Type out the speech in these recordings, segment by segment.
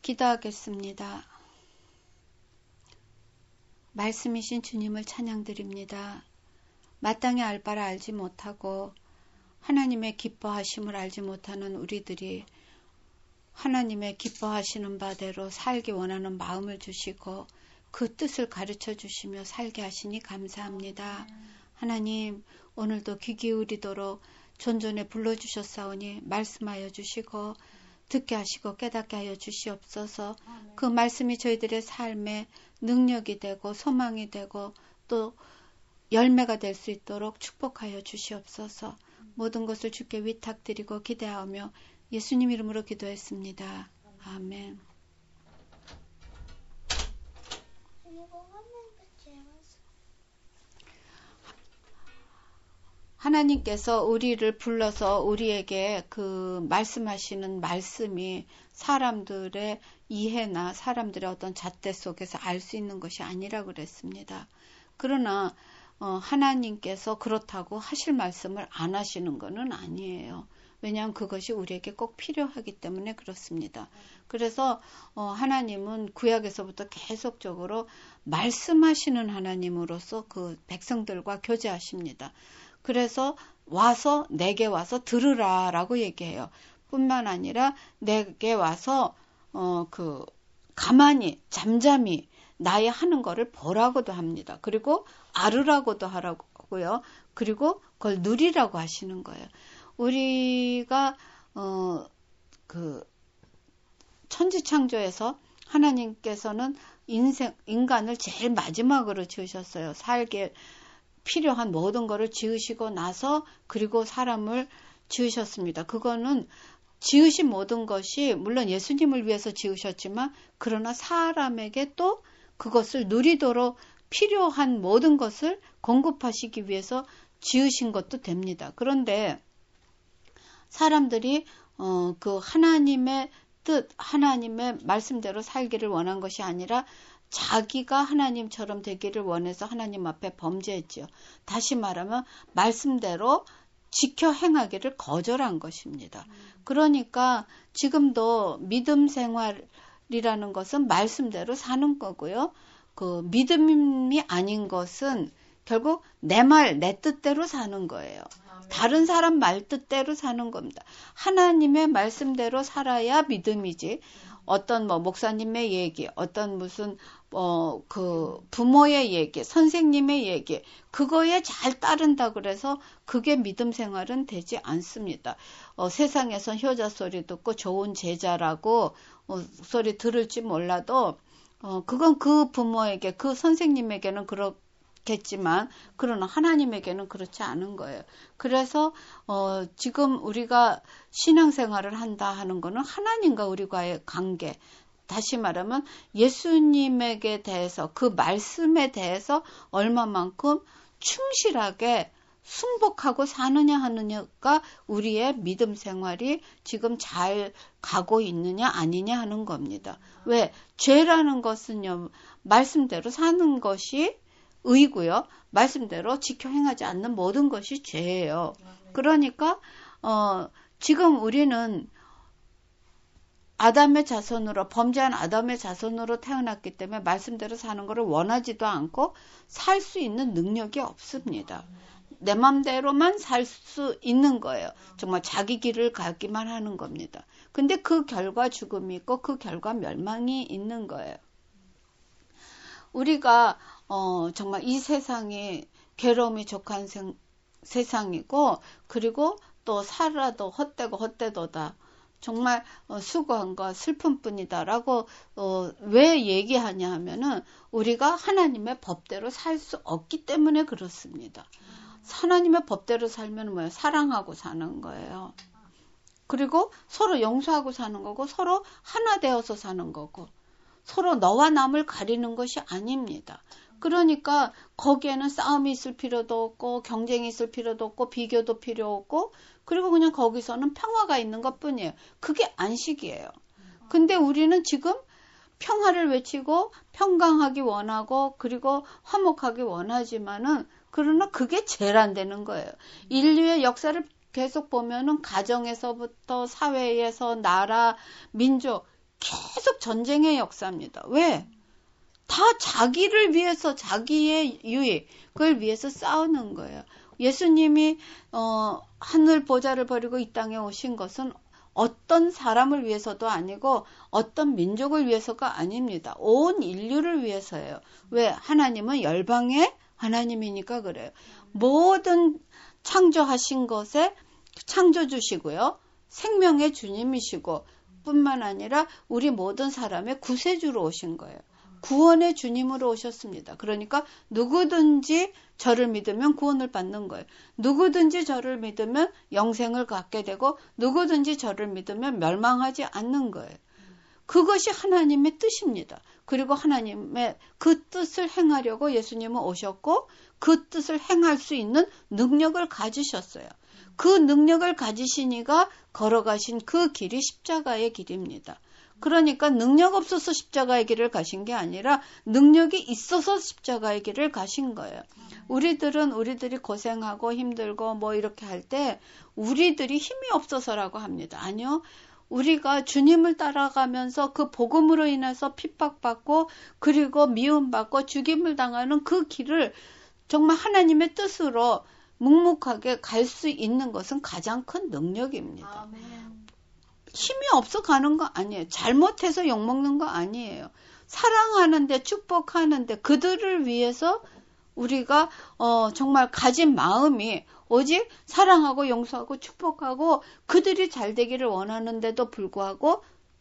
기도하겠습니다. 말씀이신 주님을 찬양드립니다. 마땅히 알 바를 알지 못하고 하나님의 기뻐하심을 알지 못하는 우리들이 하나님의 기뻐하시는 바대로 살기 원하는 마음을 주시고 그 뜻을 가르쳐 주시며 살게 하시니 감사합니다. 하나님, 오늘도 귀 기울이도록 존존에 불러주셨사오니 말씀하여 주시고 듣게 하시고 깨닫게 하여 주시옵소서. 그 말씀이 저희들의 삶에 능력이 되고 소망이 되고 또 열매가 될 수 있도록 축복하여 주시옵소서. 모든 것을 주께 위탁드리고 기대하며 예수님 이름으로 기도했습니다. 아멘. 하나님께서 우리를 불러서 우리에게 그 말씀하시는 말씀이 사람들의 이해나 사람들의 어떤 잣대 속에서 알 수 있는 것이 아니라 그랬습니다. 그러나 하나님께서 그렇다고 하실 말씀을 안 하시는 것은 아니에요. 왜냐하면 그것이 우리에게 꼭 필요하기 때문에 그렇습니다. 그래서 하나님은 구약에서부터 계속적으로 말씀하시는 하나님으로서 그 백성들과 교제하십니다. 그래서 와서 내게 와서 들으라 라고 얘기해요. 뿐만 아니라 내게 와서 가만히 잠잠히 나의 하는 거를 보라고도 합니다. 그리고 알으라고도 하라고요. 그리고 그걸 누리라고 하시는 거예요. 우리가 천지창조에서 하나님께서는 인간을 제일 마지막으로 지으셨어요. 살게 필요한 모든 것을 지으시고 나서 그리고 사람을 지으셨습니다. 그거는 지으신 모든 것이 물론 예수님을 위해서 지으셨지만 그러나 사람에게 또 그것을 누리도록 필요한 모든 것을 공급하시기 위해서 지으신 것도 됩니다. 그런데 사람들이 그 하나님의 뜻, 하나님의 말씀대로 살기를 원한 것이 아니라 자기가 하나님처럼 되기를 원해서 하나님 앞에 범죄했지요. 다시 말하면 말씀대로 지켜 행하기를 거절한 것입니다. 그러니까 지금도 믿음 생활이라는 것은 말씀대로 사는 거고요. 그 믿음이 아닌 것은 결국 내 말, 내 뜻대로 사는 거예요. 다른 사람 말 뜻대로 사는 겁니다. 하나님의 말씀대로 살아야 믿음이지. 어떤 목사님의 얘기, 어떤 무슨 부모의 얘기, 선생님의 얘기, 그거에 잘 따른다 그래서 그게 믿음 생활은 되지 않습니다. 세상에선 효자 소리 듣고 좋은 제자라고 소리 들을지 몰라도 그건 그 부모에게, 그 선생님에게는 그렇겠지만 그러나 하나님에게는 그렇지 않은 거예요. 그래서 지금 우리가 신앙생활을 한다 하는 거는 하나님과 우리과의 관계, 다시 말하면 예수님에게 대해서 그 말씀에 대해서 얼마만큼 충실하게 순복하고 사느냐 하느냐가 우리의 믿음 생활이 지금 잘 가고 있느냐 아니냐 하는 겁니다. 왜? 죄라는 것은요, 말씀대로 사는 것이 의고요. 말씀대로 지켜 행하지 않는 모든 것이 죄예요. 그러니까 지금 우리는 아담의 자손으로, 범죄한 아담의 자손으로 태어났기 때문에 말씀대로 사는 것을 원하지도 않고 살 수 있는 능력이 없습니다. 내 맘대로만 살 수 있는 거예요. 정말 자기 길을 가기만 하는 겁니다. 근데 그 결과 죽음이 있고 그 결과 멸망이 있는 거예요. 우리가 정말 이 세상이 괴로움이 족한 세상이고 그리고 또 살아도 헛되고 헛되도다. 정말 수고한 거 슬픔뿐이다라고 왜 얘기하냐 하면은 우리가 하나님의 법대로 살 수 없기 때문에 그렇습니다. 하나님의 법대로 살면 뭐예요? 사랑하고 사는 거예요. 그리고 서로 용서하고 사는 거고 서로 하나 되어서 사는 거고 서로 너와 남을 가리는 것이 아닙니다. 그러니까 거기에는 싸움이 있을 필요도 없고 경쟁이 있을 필요도 없고 비교도 필요 없고 그리고 그냥 거기서는 평화가 있는 것뿐이에요. 그게 안식이에요. 근데 우리는 지금 평화를 외치고 평강하기 원하고 그리고 화목하기 원하지만은 그러나 그게 제일 안 되는 거예요. 인류의 역사를 계속 보면은 가정에서부터 사회에서 나라, 민족 계속 전쟁의 역사입니다. 왜? 다 자기를 위해서, 자기의 유익을 위해서 싸우는 거예요. 예수님이 하늘 보좌를 버리고 이 땅에 오신 것은 어떤 사람을 위해서도 아니고 어떤 민족을 위해서가 아닙니다. 온 인류를 위해서예요. 왜? 하나님은 열방의 하나님이니까 그래요. 모든 창조하신 것에 창조주시고요. 생명의 주님이시고 뿐만 아니라 우리 모든 사람의 구세주로 오신 거예요. 구원의 주님으로 오셨습니다. 그러니까 누구든지 저를 믿으면 구원을 받는 거예요. 누구든지 저를 믿으면 영생을 갖게 되고 누구든지 저를 믿으면 멸망하지 않는 거예요. 그것이 하나님의 뜻입니다. 그리고 하나님의 그 뜻을 행하려고 예수님은 오셨고 그 뜻을 행할 수 있는 능력을 가지셨어요. 그 능력을 가지시니가 걸어가신 그 길이 십자가의 길입니다. 그러니까 능력 없어서 십자가의 길을 가신 게 아니라 능력이 있어서 십자가의 길을 가신 거예요. 우리들이 고생하고 힘들고 뭐 이렇게 할 때 우리들이 힘이 없어서라고 합니다. 아니요. 우리가 주님을 따라가면서 그 복음으로 인해서 핍박받고 그리고 미움받고 죽임을 당하는 그 길을 정말 하나님의 뜻으로 묵묵하게 갈 수 있는 것은 가장 큰 능력입니다. 아멘. 힘이 없어 가는 거 아니에요. 잘못해서 욕먹는 거 아니에요. 사랑하는데 축복하는데 그들을 위해서 우리가 정말 가진 마음이 오직 사랑하고 용서하고 축복하고 그들이 잘 되기를 원하는데도 불구하고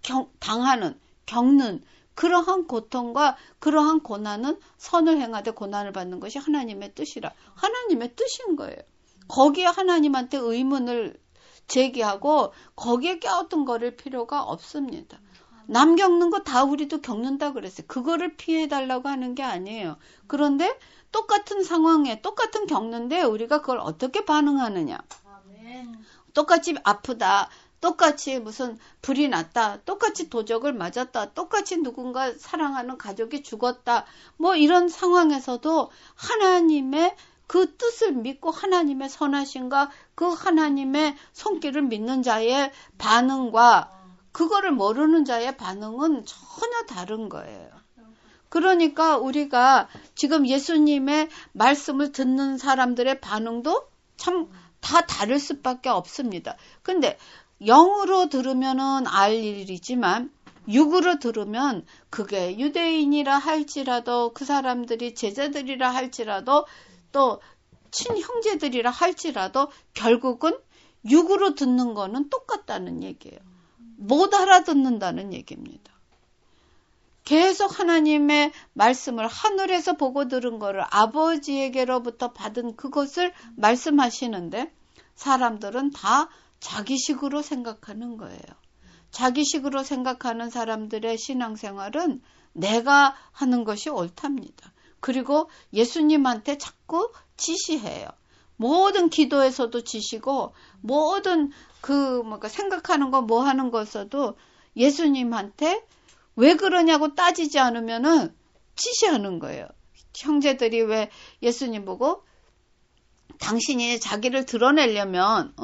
겪는 그러한 고통과 그러한 고난은 선을 행하되 고난을 받는 것이 하나님의 뜻이라. 하나님의 뜻인 거예요. 거기에 하나님한테 의문을 제기하고 거기에 껴어떤 거릴 필요가 없습니다. 남 겪는 거 다 우리도 겪는다 그랬어요. 그거를 피해달라고 하는 게 아니에요. 그런데 똑같은 상황에 똑같은 겪는데 우리가 그걸 어떻게 반응하느냐. 똑같이 아프다. 똑같이 무슨 불이 났다. 똑같이 도적을 맞았다. 똑같이 누군가 사랑하는 가족이 죽었다. 뭐 이런 상황에서도 하나님의 그 뜻을 믿고 하나님의 선하심과 그 하나님의 손길을 믿는 자의 반응과 그거를 모르는 자의 반응은 전혀 다른 거예요. 그러니까 우리가 지금 예수님의 말씀을 듣는 사람들의 반응도 참 다 다를 수밖에 없습니다. 근데 영으로 들으면은 알 일이지만 육으로 들으면 그게 유대인이라 할지라도 그 사람들이 제자들이라 할지라도 또 친형제들이라 할지라도 결국은 육으로 듣는 거는 똑같다는 얘기예요. 못 알아듣는다는 얘기입니다. 계속 하나님의 말씀을 하늘에서 보고 들은 거를 아버지에게로부터 받은 그것을 말씀하시는데 사람들은 다 자기식으로 생각하는 거예요. 자기식으로 생각하는 사람들의 신앙생활은 내가 하는 것이 옳답니다. 그리고 예수님한테 자꾸 지시해요. 모든 기도에서도 지시고 모든 생각하는 거 뭐 하는 것에서도 예수님한테 왜 그러냐고 따지지 않으면은 지시하는 거예요. 형제들이 왜 예수님 보고 당신이 자기를 드러내려면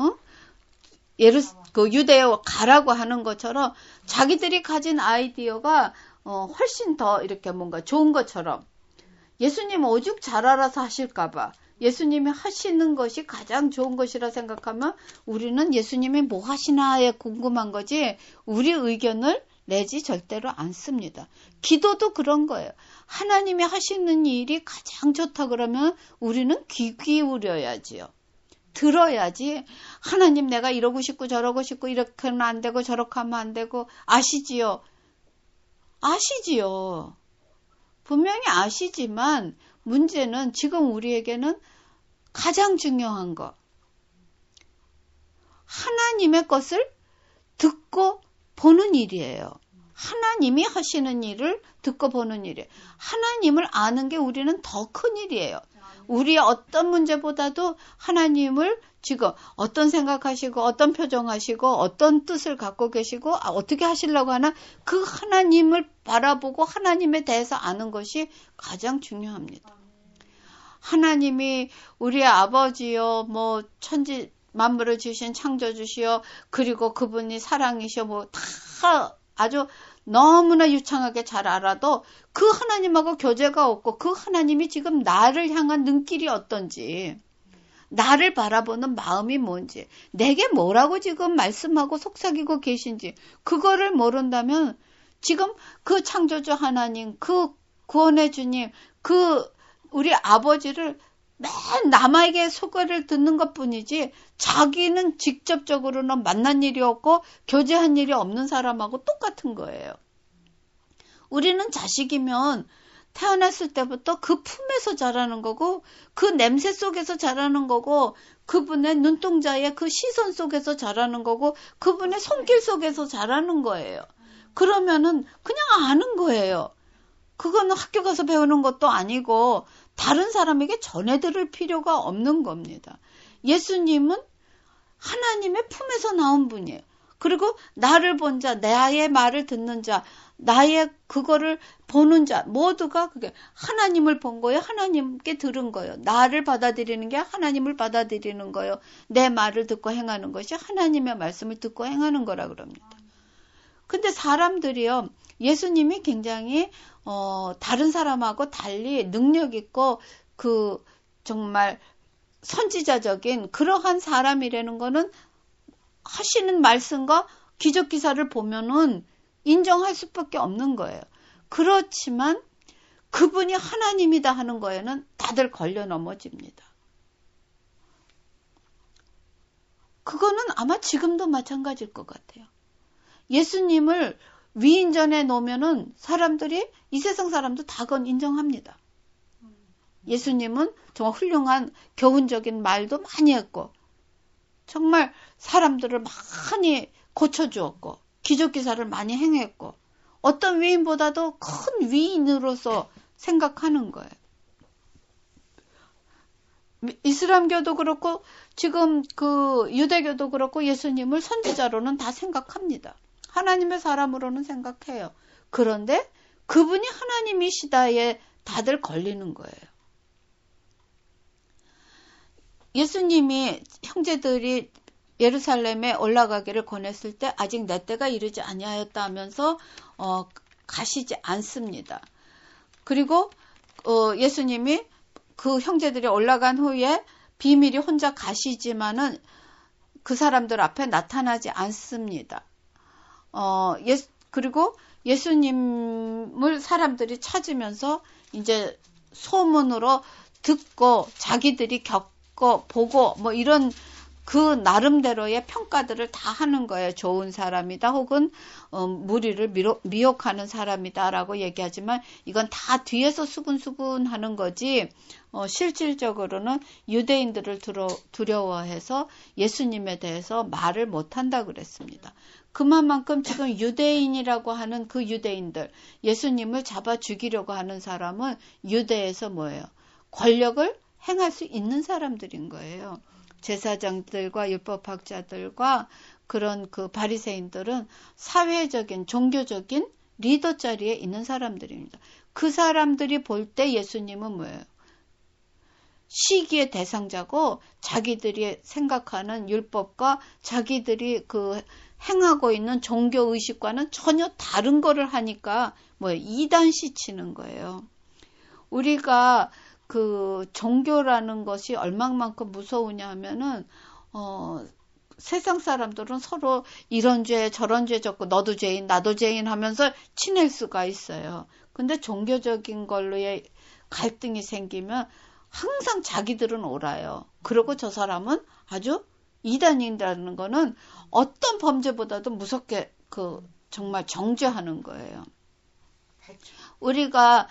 유대에 가라고 하는 것처럼 자기들이 가진 아이디어가 훨씬 더 이렇게 뭔가 좋은 것처럼 예수님 오죽 잘 알아서 하실까봐 예수님이 하시는 것이 가장 좋은 것이라 생각하면 우리는 예수님이 뭐 하시나에 궁금한 거지 우리 의견을 내지 절대로 않습니다. 기도도 그런 거예요. 하나님이 하시는 일이 가장 좋다 그러면 우리는 귀 기울여야지요. 들어야지. 하나님 내가 이러고 싶고 저러고 싶고 이렇게 하면 안 되고 저렇게 하면 안 되고 아시지요. 아시지요. 분명히 아시지만 문제는 지금 우리에게는 가장 중요한 거. 하나님의 것을 듣고 보는 일이에요. 하나님이 하시는 일을 듣고 보는 일이에요. 하나님을 아는 게 우리는 더 큰 일이에요. 우리의 어떤 문제보다도 하나님을 지금 어떤 생각하시고 어떤 표정하시고 어떤 뜻을 갖고 계시고 어떻게 하시려고 하나 그 하나님을 바라보고 하나님에 대해서 아는 것이 가장 중요합니다. 하나님이 우리의 아버지요 뭐 천지 만물을 지으신 창조주시요 그리고 그분이 사랑이시요 뭐 다 아주 너무나 유창하게 잘 알아도 그 하나님하고 교제가 없고 그 하나님이 지금 나를 향한 눈길이 어떤지, 나를 바라보는 마음이 뭔지, 내게 뭐라고 지금 말씀하고 속삭이고 계신지 그거를 모른다면 지금 그 창조주 하나님, 그 구원의 주님, 그 우리 아버지를 맨 남에게 소개를 듣는 것뿐이지 자기는 직접적으로는 만난 일이 없고 교제한 일이 없는 사람하고 똑같은 거예요. 우리는 자식이면 태어났을 때부터 그 품에서 자라는 거고 그 냄새 속에서 자라는 거고 그분의 눈동자의 그 시선 속에서 자라는 거고 그분의 손길 속에서 자라는 거예요. 그러면은 그냥 아는 거예요. 그거는 학교 가서 배우는 것도 아니고 다른 사람에게 전해드릴 필요가 없는 겁니다. 예수님은 하나님의 품에서 나온 분이에요. 그리고 나를 본 자, 나의 말을 듣는 자, 나의 그거를 보는 자 모두가 그게 하나님을 본 거예요. 하나님께 들은 거예요. 나를 받아들이는 게 하나님을 받아들이는 거예요. 내 말을 듣고 행하는 것이 하나님의 말씀을 듣고 행하는 거라 그럽니다. 근데 사람들이요, 예수님이 굉장히 다른 사람하고 달리 능력 있고 그 정말 선지자적인 그러한 사람이라는 거는 하시는 말씀과 기적 기사를 보면은 인정할 수밖에 없는 거예요. 그렇지만 그분이 하나님이다 하는 거에는 다들 걸려 넘어집니다. 그거는 아마 지금도 마찬가지일 것 같아요. 예수님을 위인전에 놓으면은 사람들이 이 세상 사람도 다 그건 인정합니다. 예수님은 정말 훌륭한 교훈적인 말도 많이 했고 정말 사람들을 많이 고쳐주었고 기적기사를 많이 행했고 어떤 위인보다도 큰 위인으로서 생각하는 거예요. 이슬람교도 그렇고 지금 그 유대교도 그렇고 예수님을 선지자로는 다 생각합니다. 하나님의 사람으로는 생각해요. 그런데 그분이 하나님이시다에 다들 걸리는 거예요. 예수님이 형제들이 예루살렘에 올라가기를 권했을 때 아직 내 때가 이르지 아니하였다 하면서 가시지 않습니다. 그리고 예수님이 그 형제들이 올라간 후에 비밀이 혼자 가시지만은 그 사람들 앞에 나타나지 않습니다. 그리고 예수님을 사람들이 찾으면서 이제 소문으로 듣고 자기들이 겪고 보고 뭐 이런 그 나름대로의 평가들을 다 하는 거예요. 좋은 사람이다 혹은 무리를 미혹하는 사람이다라고 얘기하지만 이건 다 뒤에서 수근수근 하는 거지 실질적으로는 유대인들을 두려워해서 예수님에 대해서 말을 못한다 그랬습니다. 그만큼 지금 유대인이라고 하는 그 유대인들, 예수님을 잡아 죽이려고 하는 사람은 유대에서 뭐예요? 권력을 행할 수 있는 사람들인 거예요. 제사장들과 율법학자들과 그런 그 바리새인들은 사회적인 종교적인 리더 자리에 있는 사람들입니다. 그 사람들이 볼 때 예수님은 뭐예요? 시기의 대상자고 자기들이 생각하는 율법과 자기들이 그 행하고 있는 종교 의식과는 전혀 다른 거를 하니까 뭐예요? 이단시 치는 거예요. 우리가 그 종교라는 것이 얼마만큼 무서우냐 하면은 세상 사람들은 서로 이런 죄 저런 죄 졌고 너도 죄인 나도 죄인 하면서 친할 수가 있어요. 근데 종교적인 걸로의 갈등이 생기면 항상 자기들은 옳아요. 그리고 저 사람은 아주 이단인이라는 거는 어떤 범죄보다도 무섭게 정말 정죄하는 거예요. 우리가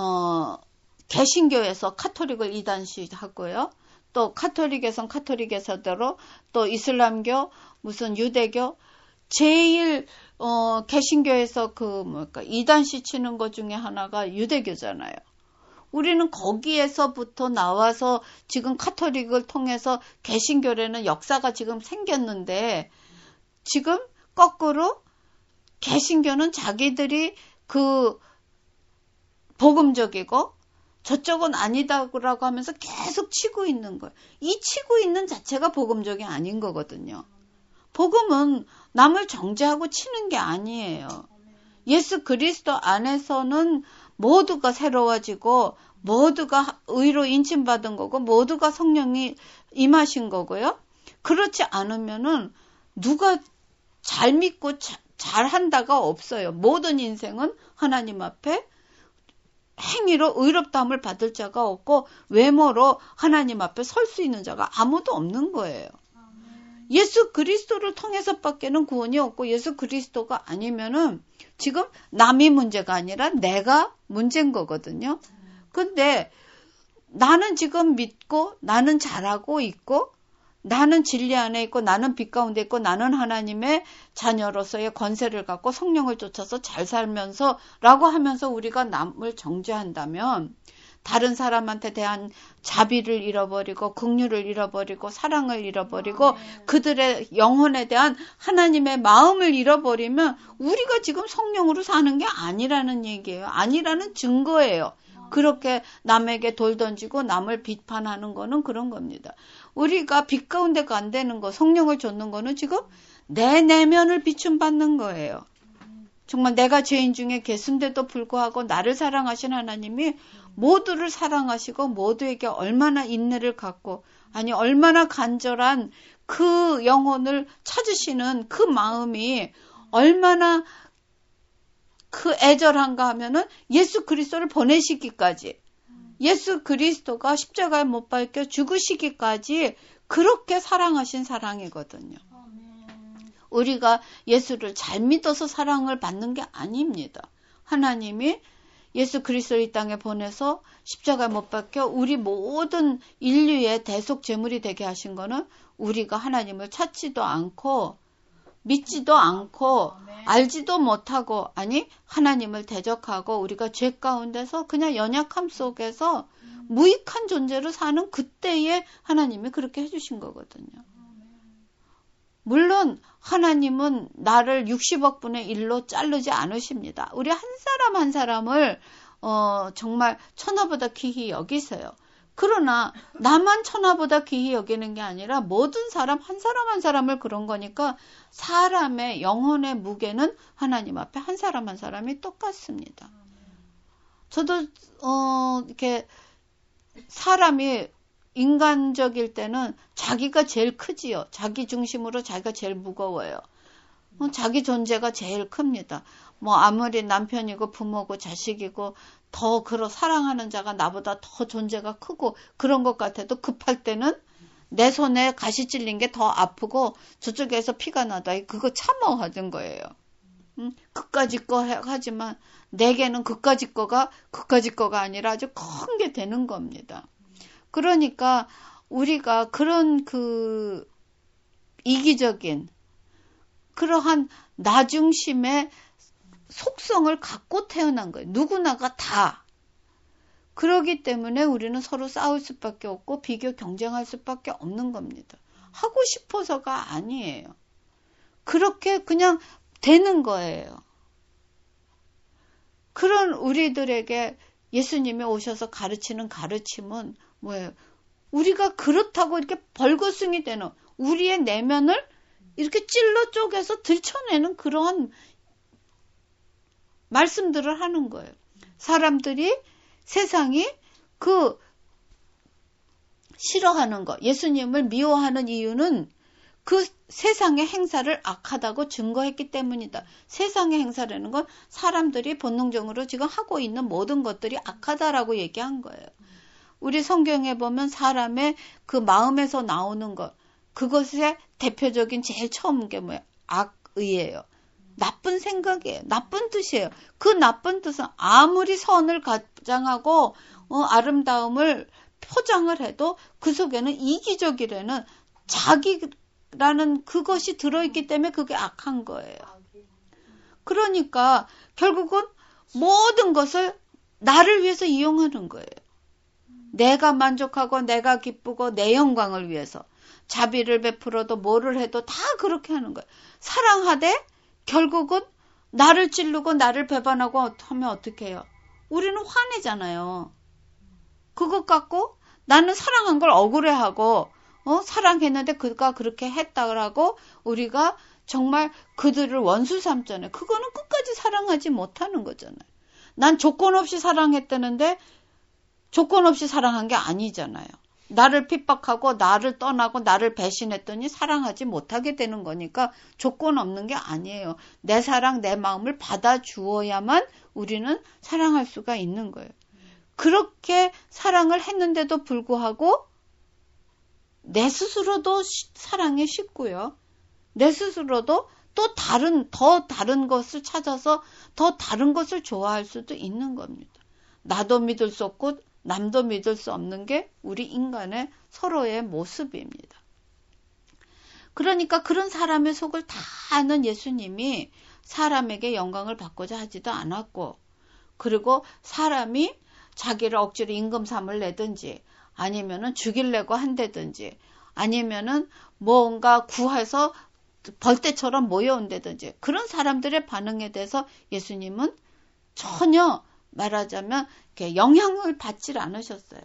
개신교에서 카톨릭을 이단시하고요. 또 카톨릭에선 카톨릭에서대로 또 이슬람교, 무슨 유대교, 제일 개신교에서 이단시 치는 것 중에 하나가 유대교잖아요. 우리는 거기에서부터 나와서 지금 카톨릭을 통해서 개신교라는 역사가 지금 생겼는데 지금 거꾸로 개신교는 자기들이 그 복음적이고 저쪽은 아니다라고 하면서 계속 치고 있는 거예요. 이 치고 있는 자체가 복음적이 아닌 거거든요. 복음은 남을 정죄하고 치는 게 아니에요. 예수 그리스도 안에서는 모두가 새로워지고 모두가 의로 인침받은 거고 모두가 성령이 임하신 거고요. 그렇지 않으면은 누가 잘 믿고 잘 한다가 없어요. 모든 인생은 하나님 앞에 행위로 의롭다함을 받을 자가 없고 외모로 하나님 앞에 설 수 있는 자가 아무도 없는 거예요. 예수 그리스도를 통해서밖에는 구원이 없고 예수 그리스도가 아니면은 지금 남이 문제가 아니라 내가 문제인 거거든요. 근데 나는 지금 믿고 나는 잘하고 있고 나는 진리 안에 있고 나는 빛 가운데 있고 나는 하나님의 자녀로서의 권세를 갖고 성령을 쫓아서 잘 살면서 라고 하면서 우리가 남을 정죄한다면 다른 사람한테 대한 자비를 잃어버리고 긍휼을 잃어버리고 사랑을 잃어버리고 그들의 영혼에 대한 하나님의 마음을 잃어버리면 우리가 지금 성령으로 사는 게 아니라는 얘기예요. 아니라는 증거예요. 그렇게 남에게 돌 던지고 남을 비판하는 거는 그런 겁니다. 우리가 빛 가운데가 안 되는 거, 성령을 좇는 거는 지금 내 내면을 비춤받는 거예요. 정말 내가 죄인 중에 계순데도 불구하고 나를 사랑하신 하나님이 모두를 사랑하시고 모두에게 얼마나 인내를 갖고 아니 얼마나 간절한 그 영혼을 찾으시는 그 마음이 얼마나 그 애절한가 하면은 예수 그리스도를 보내시기까지 예수 그리스도가 십자가에 못 박혀 죽으시기까지 그렇게 사랑하신 사랑이거든요. 우리가 예수를 잘 믿어서 사랑을 받는 게 아닙니다. 하나님이 예수 그리스도를 이 땅에 보내서 십자가에 못 박혀 우리 모든 인류의 대속 제물이 되게 하신 거는 우리가 하나님을 찾지도 않고 믿지도 않고 알지도 못하고 아니 하나님을 대적하고 우리가 죄 가운데서 그냥 연약함 속에서 무익한 존재로 사는 그때에 하나님이 그렇게 해주신 거거든요. 물론 하나님은 나를 60억 분의 1로 자르지 않으십니다. 우리 한 사람 한 사람을 정말 천하보다 귀히 여기세요. 그러나 나만 천하보다 귀히 여기는 게 아니라 모든 사람 한 사람 한 사람을 그런 거니까 사람의 영혼의 무게는 하나님 앞에 한 사람 한 사람이 똑같습니다. 저도 이렇게 사람이 인간적일 때는 자기가 제일 크지요. 자기 중심으로 자기가 제일 무거워요. 자기 존재가 제일 큽니다. 뭐 아무리 남편이고 부모고 자식이고 더 사랑하는 자가 나보다 더 존재가 크고 그런 것 같아도 급할 때는 내 손에 가시 찔린 게 더 아프고 저쪽에서 피가 나다. 그거 참아 하던 거예요. 그까짓 거 하지만 내게는 그까짓 거가 아니라 아주 큰 게 되는 겁니다. 그러니까 우리가 그런 이기적인 그러한 나 중심의 속성을 갖고 태어난 거예요. 누구나가 다. 그러기 때문에 우리는 서로 싸울 수밖에 없고 비교 경쟁할 수밖에 없는 겁니다. 하고 싶어서가 아니에요. 그렇게 그냥 되는 거예요. 그런 우리들에게 예수님이 오셔서 가르치는 가르침은 뭐예요? 우리가 그렇다고 이렇게 벌거숭이 되는 우리의 내면을 이렇게 찔러 쪼개서 들춰내는 그러한 말씀들을 하는 거예요. 사람들이 세상이 싫어하는 거, 예수님을 미워하는 이유는 그 세상의 행사를 악하다고 증거했기 때문이다. 세상의 행사라는 건 사람들이 본능적으로 지금 하고 있는 모든 것들이 악하다라고 얘기한 거예요. 우리 성경에 보면 사람의 그 마음에서 나오는 것, 그것의 대표적인 제일 처음 게 뭐예요? 악의예요. 나쁜 생각이에요. 나쁜 뜻이에요. 그 나쁜 뜻은 아무리 선을 가장하고 아름다움을 포장을 해도 그 속에는 이기적이라는 자기라는 그것이 들어있기 때문에 그게 악한 거예요. 그러니까 결국은 모든 것을 나를 위해서 이용하는 거예요. 내가 만족하고 내가 기쁘고 내 영광을 위해서 자비를 베풀어도 뭐를 해도 다 그렇게 하는 거예요. 사랑하되 결국은 나를 찌르고 나를 배반하고 하면 어떻게 해요? 우리는 화내잖아요. 그것 갖고 나는 사랑한 걸 억울해하고 사랑했는데 그가 그렇게 했다고 우리가 정말 그들을 원수 삼잖아요. 그거는 끝까지 사랑하지 못하는 거잖아요. 난 조건 없이 사랑했다는데 조건 없이 사랑한 게 아니잖아요. 나를 핍박하고 나를 떠나고 나를 배신했더니 사랑하지 못하게 되는 거니까 조건 없는 게 아니에요. 내 사랑, 내 마음을 받아주어야만 우리는 사랑할 수가 있는 거예요. 그렇게 사랑을 했는데도 불구하고 내 스스로도 사랑에 식고요. 내 스스로도 또 더 다른 것을 찾아서 더 다른 것을 좋아할 수도 있는 겁니다. 나도 믿을 수 없고 남도 믿을 수 없는 게 우리 인간의 서로의 모습입니다. 그러니까 그런 사람의 속을 다 아는 예수님이 사람에게 영광을 받고자 하지도 않았고, 그리고 사람이 자기를 억지로 임금삼을 내든지 아니면은 죽이려고 한다든지 아니면은 뭔가 구해서 벌떼처럼 모여온다든지 그런 사람들의 반응에 대해서 예수님은 전혀 말하자면 영향을 받질 않으셨어요.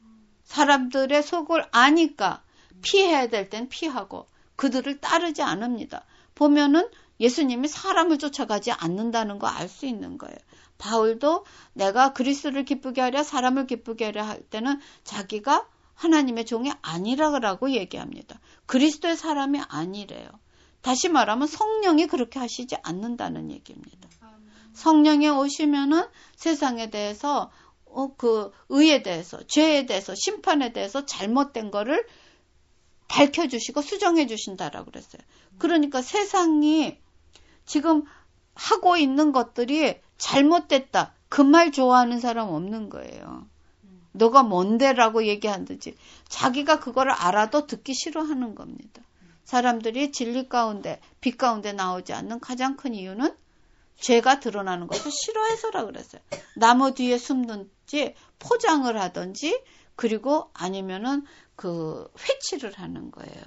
사람들의 속을 아니까 피해야 될 땐 피하고 그들을 따르지 않습니다. 보면은 예수님이 사람을 쫓아가지 않는다는 거 알 수 있는 거예요. 바울도 내가 그리스도를 기쁘게 하랴 사람을 기쁘게 하랴 할 때는 자기가 하나님의 종이 아니라고 얘기합니다. 그리스도의 사람이 아니래요. 다시 말하면 성령이 그렇게 하시지 않는다는 얘기입니다. 성령이 오시면은 세상에 대해서 그 의에 대해서 죄에 대해서 심판에 대해서 잘못된 거를 밝혀주시고 수정해 주신다라고 그랬어요. 그러니까 세상이 지금 하고 있는 것들이 잘못됐다. 그 말 좋아하는 사람 없는 거예요. 너가 뭔데라고 얘기하듯이 자기가 그거를 알아도 듣기 싫어하는 겁니다. 사람들이 진리 가운데 빛 가운데 나오지 않는 가장 큰 이유는 죄가 드러나는 것을 싫어해서라 그랬어요. 나무 뒤에 숨든지 포장을 하든지 그리고 아니면은 그 회치를 하는 거예요.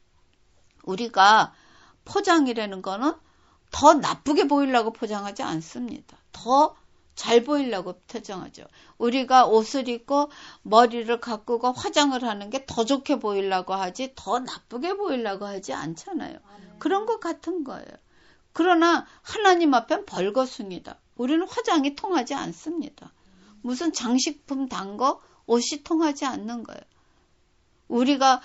우리가 포장이라는 거는 더 나쁘게 보이려고 포장하지 않습니다. 더 잘 보이려고 포장하죠. 우리가 옷을 입고 머리를 가꾸고 화장을 하는 게 더 좋게 보이려고 하지 더 나쁘게 보이려고 하지 않잖아요. 그런 것 같은 거예요. 그러나 하나님 앞엔 벌거숭이다. 우리는 화장이 통하지 않습니다. 무슨 장식품 단 거 옷이 통하지 않는 거예요. 우리가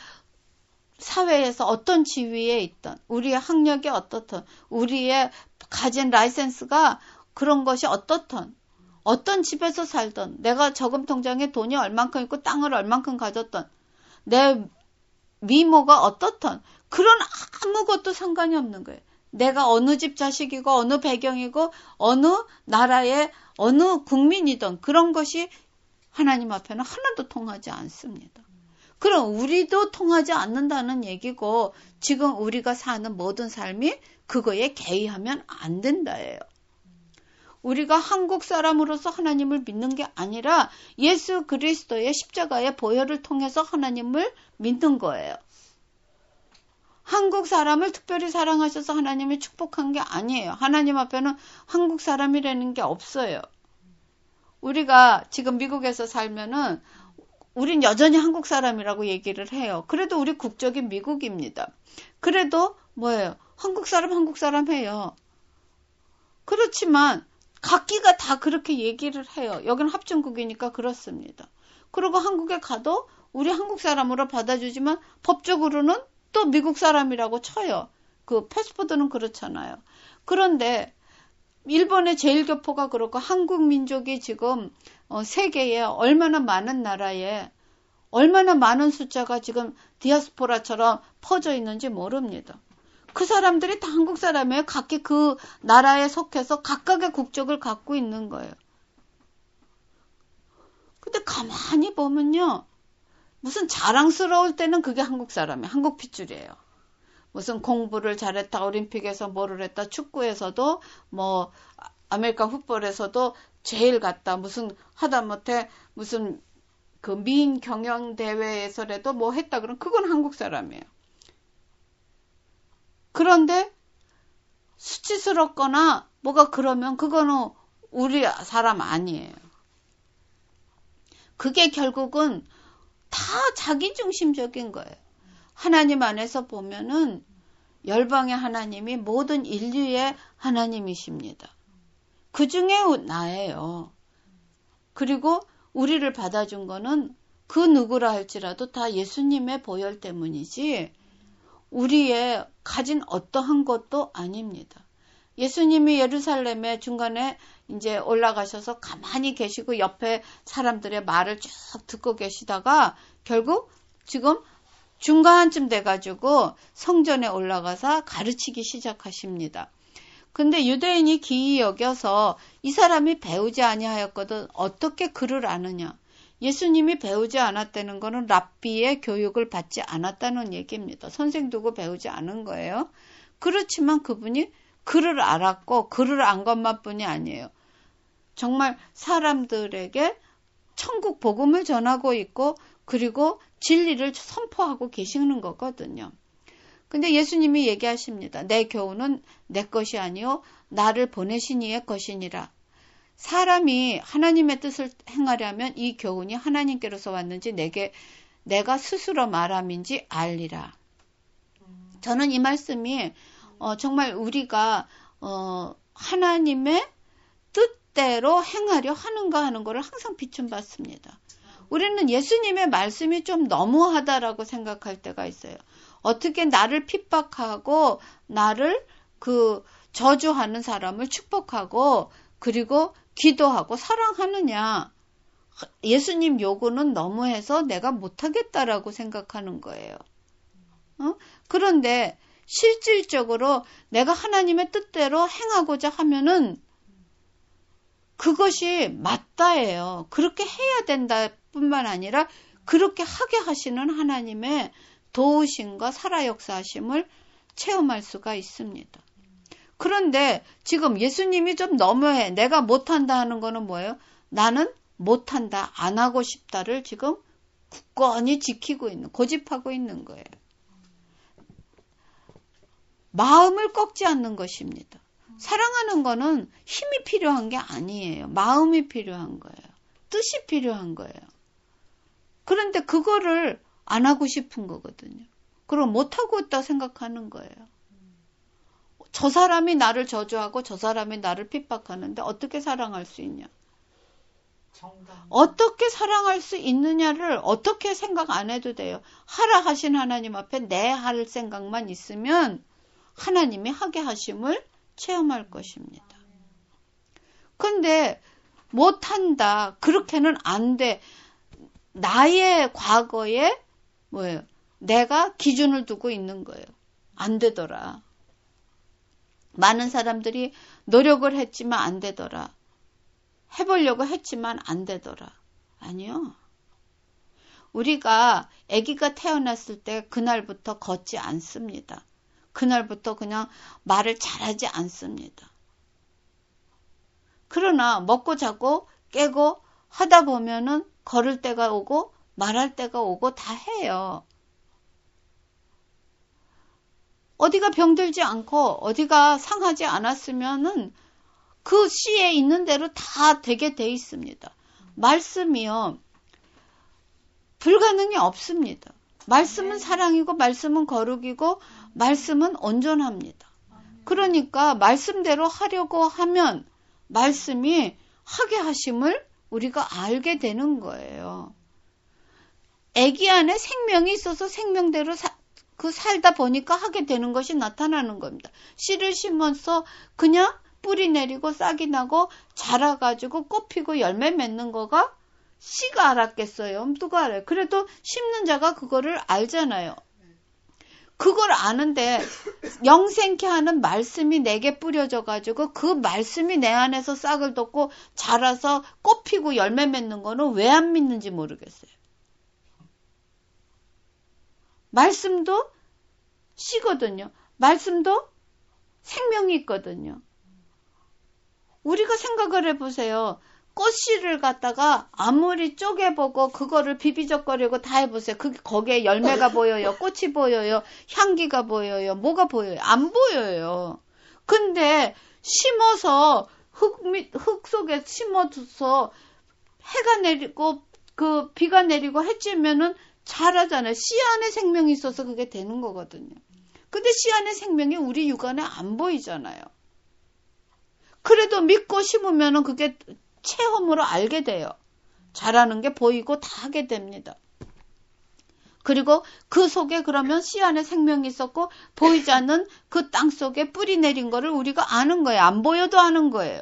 사회에서 어떤 지위에 있던 우리의 학력이 어떻든 우리의 가진 라이센스가 그런 것이 어떻든 어떤 집에서 살던 내가 저금 통장에 돈이 얼만큼 있고 땅을 얼만큼 가졌던 내 미모가 어떻든 그런 아무것도 상관이 없는 거예요. 내가 어느 집 자식이고 어느 배경이고 어느 나라의 어느 국민이든 그런 것이 하나님 앞에는 하나도 통하지 않습니다. 그럼 우리도 통하지 않는다는 얘기고 지금 우리가 사는 모든 삶이 그거에 개의하면 안 된다예요. 우리가 한국 사람으로서 하나님을 믿는 게 아니라 예수 그리스도의 십자가의 보혈을 통해서 하나님을 믿는 거예요. 한국 사람을 특별히 사랑하셔서 하나님이 축복한 게 아니에요. 하나님 앞에는 한국 사람이라는 게 없어요. 우리가 지금 미국에서 살면은 우린 여전히 한국 사람이라고 얘기를 해요. 그래도 우리 국적이 미국입니다. 그래도 뭐예요? 한국 사람 해요. 그렇지만 각기가 다 그렇게 얘기를 해요. 여기는 합중국이니까 그렇습니다. 그리고 한국에 가도 우리 한국 사람으로 받아주지만 법적으로는 또 미국 사람이라고 쳐요. 그 패스포드는 그렇잖아요. 그런데 일본의 제일교포가 그렇고 한국 민족이 지금 세계에 얼마나 많은 나라에 얼마나 많은 숫자가 지금 디아스포라처럼 퍼져 있는지 모릅니다. 그 사람들이 다 한국 사람이에요. 각기 그 나라에 속해서 각각의 국적을 갖고 있는 거예요. 근데 가만히 보면요. 무슨 자랑스러울 때는 그게 한국 사람이에요. 한국 핏줄이에요. 무슨 공부를 잘했다, 올림픽에서 뭐를 했다, 축구에서도 뭐 아메리칸 풋볼에서도 제일 갔다, 무슨 하다못해 무슨 그 미인 경영 대회에서라도 뭐 했다 그러면 그건 한국 사람이에요. 그런데 수치스럽거나 뭐가 그러면 그거는 우리 사람 아니에요. 그게 결국은 다 자기중심적인 거예요. 하나님 안에서 보면은 열방의 하나님이 모든 인류의 하나님이십니다. 그 중에 나예요. 그리고 우리를 받아준 거는 그 누구라 할지라도 다 예수님의 보혈 때문이지 우리의 가진 어떠한 것도 아닙니다. 예수님이 예루살렘에 중간에 이제 올라가셔서 가만히 계시고 옆에 사람들의 말을 쭉 듣고 계시다가 결국 지금 중간쯤 돼가지고 성전에 올라가서 가르치기 시작하십니다. 근데 유대인이 기이 여겨서 이 사람이 배우지 아니하였거든 어떻게 글을 아느냐. 예수님이 배우지 않았다는 것은 랍비의 교육을 받지 않았다는 얘기입니다. 선생 두고 배우지 않은 거예요. 그렇지만 그분이 글을 알았고 글을 안 것만 뿐이 아니에요. 정말 사람들에게 천국 복음을 전하고 있고 그리고 진리를 선포하고 계시는 거거든요. 근데 예수님이 얘기하십니다. 내 교훈은 내 것이 아니요 나를 보내신 이의 것이니라. 사람이 하나님의 뜻을 행하려면 이 교훈이 하나님께로서 왔는지 내가 스스로 말함인지 알리라. 저는 이 말씀이 정말 우리가 하나님의 뜻대로 행하려 하는가 하는 것을 항상 비춤받습니다. 우리는 예수님의 말씀이 좀 너무하다라고 생각할 때가 있어요. 어떻게 나를 핍박하고 나를 저주하는 사람을 축복하고 그리고 기도하고 사랑하느냐. 예수님 요구는 너무해서 내가 못하겠다라고 생각하는 거예요. 그런데 실질적으로 내가 하나님의 뜻대로 행하고자 하면은 그것이 맞다예요. 그렇게 해야 된다 뿐만 아니라 그렇게 하게 하시는 하나님의 도우심과 살아 역사하심을 체험할 수가 있습니다. 그런데 지금 예수님이 좀 너무해. 내가 못한다 하는 거는 뭐예요? 나는 못한다, 안 하고 싶다를 지금 굳건히 고집하고 있는 거예요. 마음을 꺾지 않는 것입니다. 사랑하는 거는 힘이 필요한 게 아니에요. 마음이 필요한 거예요. 뜻이 필요한 거예요. 그런데 그거를 안 하고 싶은 거거든요. 그럼 못하고 있다 생각하는 거예요. 저 사람이 나를 저주하고 저 사람이 나를 핍박하는데 어떻게 사랑할 수 있냐? 어떻게 사랑할 수 있느냐를 어떻게 생각 안 해도 돼요. 하라 하신 하나님 앞에 내 할 생각만 있으면 하나님이 하게 하심을 체험할 것입니다. 근데 못한다. 그렇게는 안 돼. 나의 과거에 뭐예요? 내가 기준을 두고 있는 거예요. 안 되더라. 많은 사람들이 노력을 했지만 안 되더라. 해보려고 했지만 안 되더라. 아니요. 우리가 아기가 태어났을 때 그날부터 걷지 않습니다. 그날부터 그냥 말을 잘하지 않습니다. 그러나 먹고 자고 깨고 하다 보면은 걸을 때가 오고 말할 때가 오고 다 해요. 어디가 병들지 않고 어디가 상하지 않았으면은 그 씨에 있는 대로 다 되게 돼 있습니다. 말씀이요. 불가능이 없습니다. 말씀은 사랑이고 말씀은 거룩이고 말씀은 온전합니다. 그러니까 말씀대로 하려고 하면 말씀이 하게 하심을 우리가 알게 되는 거예요. 아기 안에 생명이 있어서 생명대로 살다 보니까 하게 되는 것이 나타나는 겁니다. 씨를 심어서 그냥 뿌리 내리고 싹이 나고 자라가지고 꽃 피고 열매 맺는 거가 씨가 알았겠어요? 누가 알아요? 그래도 심는 자가 그거를 알잖아요. 그걸 아는데 영생케 하는 말씀이 내게 뿌려져가지고 그 말씀이 내 안에서 싹을 돋고 자라서 꽃 피고 열매 맺는 거는 왜 안 믿는지 모르겠어요. 말씀도 씨거든요. 말씀도 생명이 있거든요. 우리가 생각을 해보세요. 꽃씨를 갖다가 아무리 쪼개보고 그거를 비비적거리고 다 해보세요. 거기에 열매가 보여요. 꽃이 보여요. 향기가 보여요. 뭐가 보여요? 안 보여요. 근데 심어서 흙 속에 심어둬서 해가 내리고 비가 내리고 해지면은 자라잖아요. 씨 안에 생명이 있어서 그게 되는 거거든요. 근데 씨 안에 생명이 우리 육안에 안 보이잖아요. 그래도 믿고 심으면 그게 체험으로 알게 돼요. 잘하는 게 보이고 다 하게 됩니다. 그리고 그 속에 그러면 씨 안에 생명이 있었고 보이지 않는 그 땅 속에 뿌리 내린 거를 우리가 아는 거예요. 안 보여도 아는 거예요.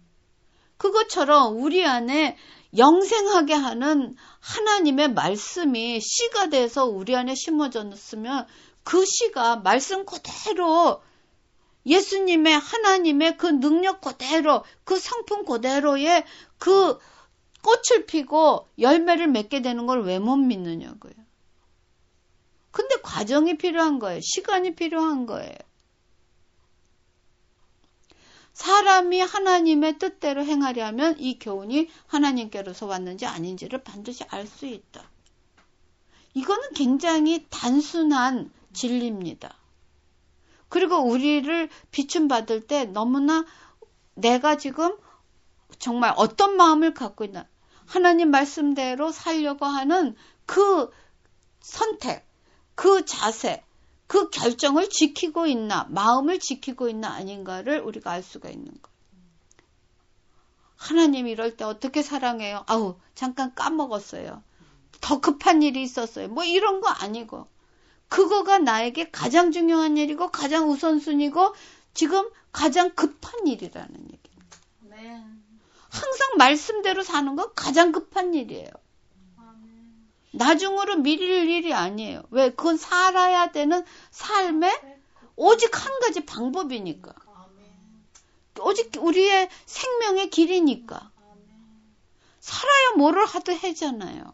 그것처럼 우리 안에 영생하게 하는 하나님의 말씀이 씨가 돼서 우리 안에 심어졌으면 그 씨가 말씀 그대로 예수님의 하나님의 그 능력 그대로 그 성품 그대로의 그 꽃을 피고 열매를 맺게 되는 걸 왜 못 믿느냐고요. 근데 과정이 필요한 거예요. 시간이 필요한 거예요. 사람이 하나님의 뜻대로 행하려면 이 교훈이 하나님께로서 왔는지 아닌지를 반드시 알 수 있다. 이거는 굉장히 단순한 진리입니다. 그리고 우리를 비춤받을 때 너무나 내가 지금 정말 어떤 마음을 갖고 있나, 하나님 말씀대로 살려고 하는 그 선택, 그 자세, 그 결정을 지키고 있나, 마음을 지키고 있나 아닌가를 우리가 알 수가 있는 거예요. 하나님 이럴 때 어떻게 사랑해요? 아우, 잠깐 까먹었어요. 더 급한 일이 있었어요. 뭐 이런 거 아니고. 그거가 나에게 가장 중요한 일이고 가장 우선순위고 지금 가장 급한 일이라는 얘기입니다. 네. 항상 말씀대로 사는 건 가장 급한 일이에요. 나중으로 미룰 일이 아니에요. 왜? 그건 살아야 되는 삶의 오직 한 가지 방법이니까. 오직 우리의 생명의 길이니까. 살아야 뭐를 하도 하잖아요.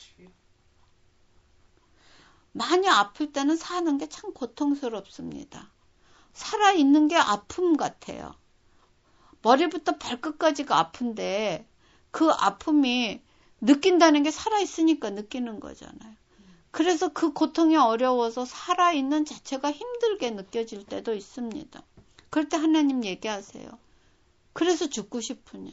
많이 아플 때는 사는 게 참 고통스럽습니다. 살아있는 게 아픔 같아요. 머리부터 발끝까지가 아픈데 그 아픔이 느낀다는 게 살아있으니까 느끼는 거잖아요. 그래서 그 고통이 어려워서 살아있는 자체가 힘들게 느껴질 때도 있습니다. 그럴 때 하나님 얘기하세요. 그래서 죽고 싶으냐.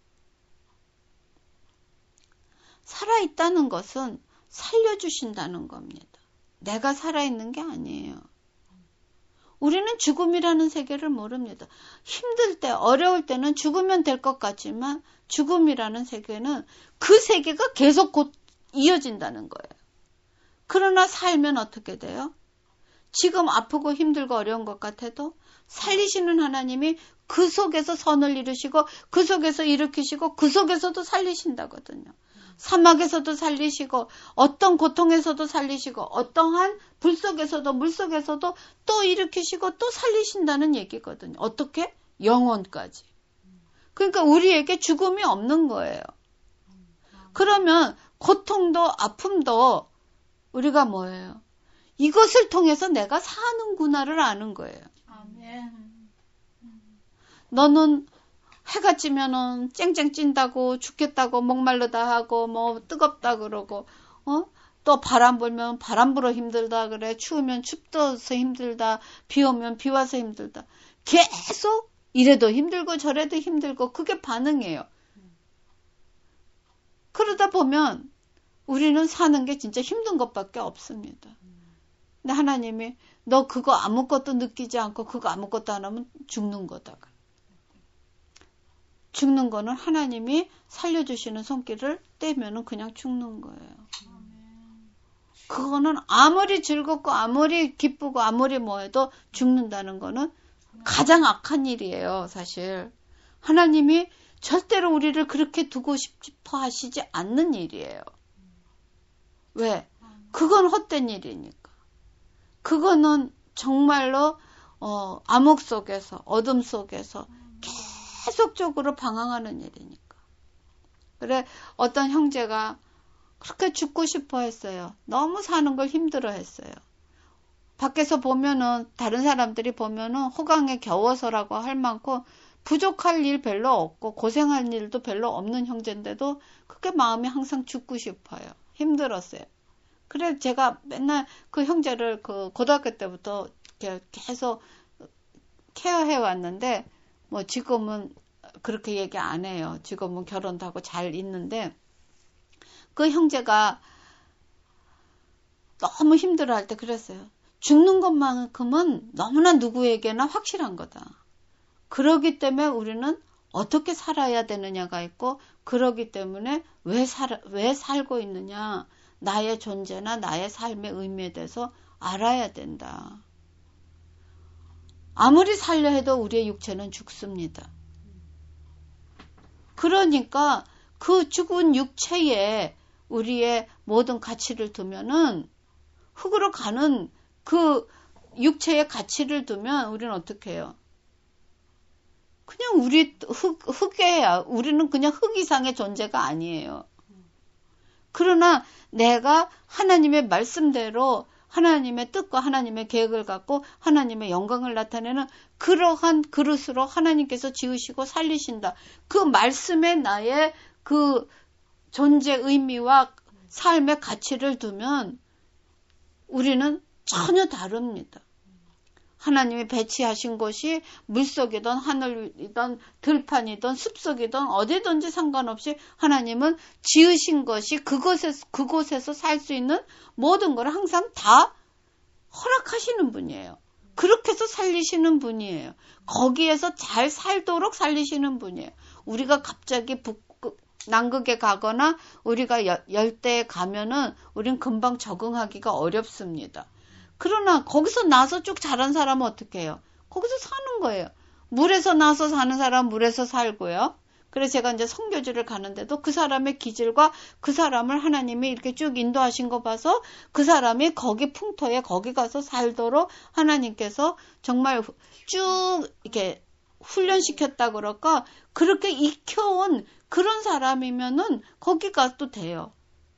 살아있다는 것은 살려주신다는 겁니다. 내가 살아있는 게 아니에요. 우리는 죽음이라는 세계를 모릅니다. 힘들 때, 어려울 때는 죽으면 될 것 같지만 죽음이라는 세계는 그 세계가 계속 곧 이어진다는 거예요. 그러나 살면 어떻게 돼요? 지금 아프고 힘들고 어려운 것 같아도 살리시는 하나님이 그 속에서 선을 이루시고 그 속에서 일으키시고 그 속에서도 살리신다거든요. 사막에서도 살리시고 어떤 고통에서도 살리시고 어떠한 불 속에서도 물 속에서도 또 일으키시고 또 살리신다는 얘기거든요. 어떻게? 영원까지. 그러니까 우리에게 죽음이 없는 거예요. 그러면 고통도 아픔도 우리가 뭐예요? 이것을 통해서 내가 사는구나를 아는 거예요. 너는 해가 찌면은 쨍쨍 찐다고 죽겠다고 목말르다 하고 뭐 뜨겁다 그러고 또 바람 불면 바람 불어 힘들다 그래. 추우면 춥어서 힘들다. 비 오면 비 와서 힘들다. 계속 이래도 힘들고 저래도 힘들고 그게 반응이에요. 그러다 보면 우리는 사는 게 진짜 힘든 것밖에 없습니다. 근데 하나님이 너 그거 아무것도 느끼지 않고 그거 아무것도 안 하면 죽는 거다. 죽는 거는 하나님이 살려주시는 손길을 떼면은 그냥 죽는 거예요. 그거는 아무리 즐겁고 아무리 기쁘고 아무리 뭐해도 죽는다는 거는 가장 악한 일이에요, 사실. 하나님이 절대로 우리를 그렇게 두고 싶어 하시지 않는 일이에요. 왜? 그건 헛된 일이니까. 그거는 정말로 암흑 속에서 어둠 속에서 계속적으로 방황하는 일이니까. 그래 어떤 형제가 그렇게 죽고 싶어 했어요. 너무 사는 걸 힘들어 했어요. 밖에서 보면은 다른 사람들이 보면은 호강에 겨워서라고 할 만큼 부족할 일 별로 없고 고생할 일도 별로 없는 형제인데도 그게 마음이 항상 죽고 싶어요. 힘들었어요. 그래 제가 맨날 그 형제를 그 고등학교 때부터 계속 케어해 왔는데 뭐 지금은 그렇게 얘기 안 해요. 지금은 결혼도 하고 잘 있는데 그 형제가 너무 힘들어할 때 그랬어요. 죽는 것만큼은 너무나 누구에게나 확실한 거다. 그러기 때문에 우리는 어떻게 살아야 되느냐가 있고, 그러기 때문에 왜 살고 있느냐, 나의 존재나 나의 삶의 의미에 대해서 알아야 된다. 아무리 살려 해도 우리의 육체는 죽습니다. 그러니까 그 죽은 육체에 우리의 모든 가치를 두면은, 흙으로 가는 그 육체의 가치를 두면 우리는 어떻게 해요? 그냥 우리 흙이야. 우리는 그냥 흙 이상의 존재가 아니에요. 그러나 내가 하나님의 말씀대로 하나님의 뜻과 하나님의 계획을 갖고 하나님의 영광을 나타내는 그러한 그릇으로 하나님께서 지으시고 살리신다. 그 말씀에 나의 그 존재 의미와 삶의 가치를 두면 우리는 전혀 다릅니다. 하나님이 배치하신 곳이 물속이든 하늘이든 들판이든 숲속이든 어디든지 상관없이 하나님은 지으신 것이 그곳에서 살 수 있는 모든 걸 항상 다 허락하시는 분이에요. 그렇게 해서 살리시는 분이에요. 거기에서 잘 살도록 살리시는 분이에요. 우리가 갑자기 남극에 가거나 우리가 열대에 가면은 우린 금방 적응하기가 어렵습니다. 그러나 거기서 나서 쭉 자란 사람은 어떻게 해요? 거기서 사는 거예요. 물에서 나서 사는 사람은 물에서 살고요. 그래서 제가 이제 선교지를 가는데도 그 사람의 기질과 그 사람을 하나님이 이렇게 쭉 인도하신 거 봐서 그 사람이 거기 풍토에 거기 가서 살도록 하나님께서 정말 쭉 이렇게 훈련시켰다 그럴까? 그렇게 익혀온 그런 사람이면은 거기 가도 돼요.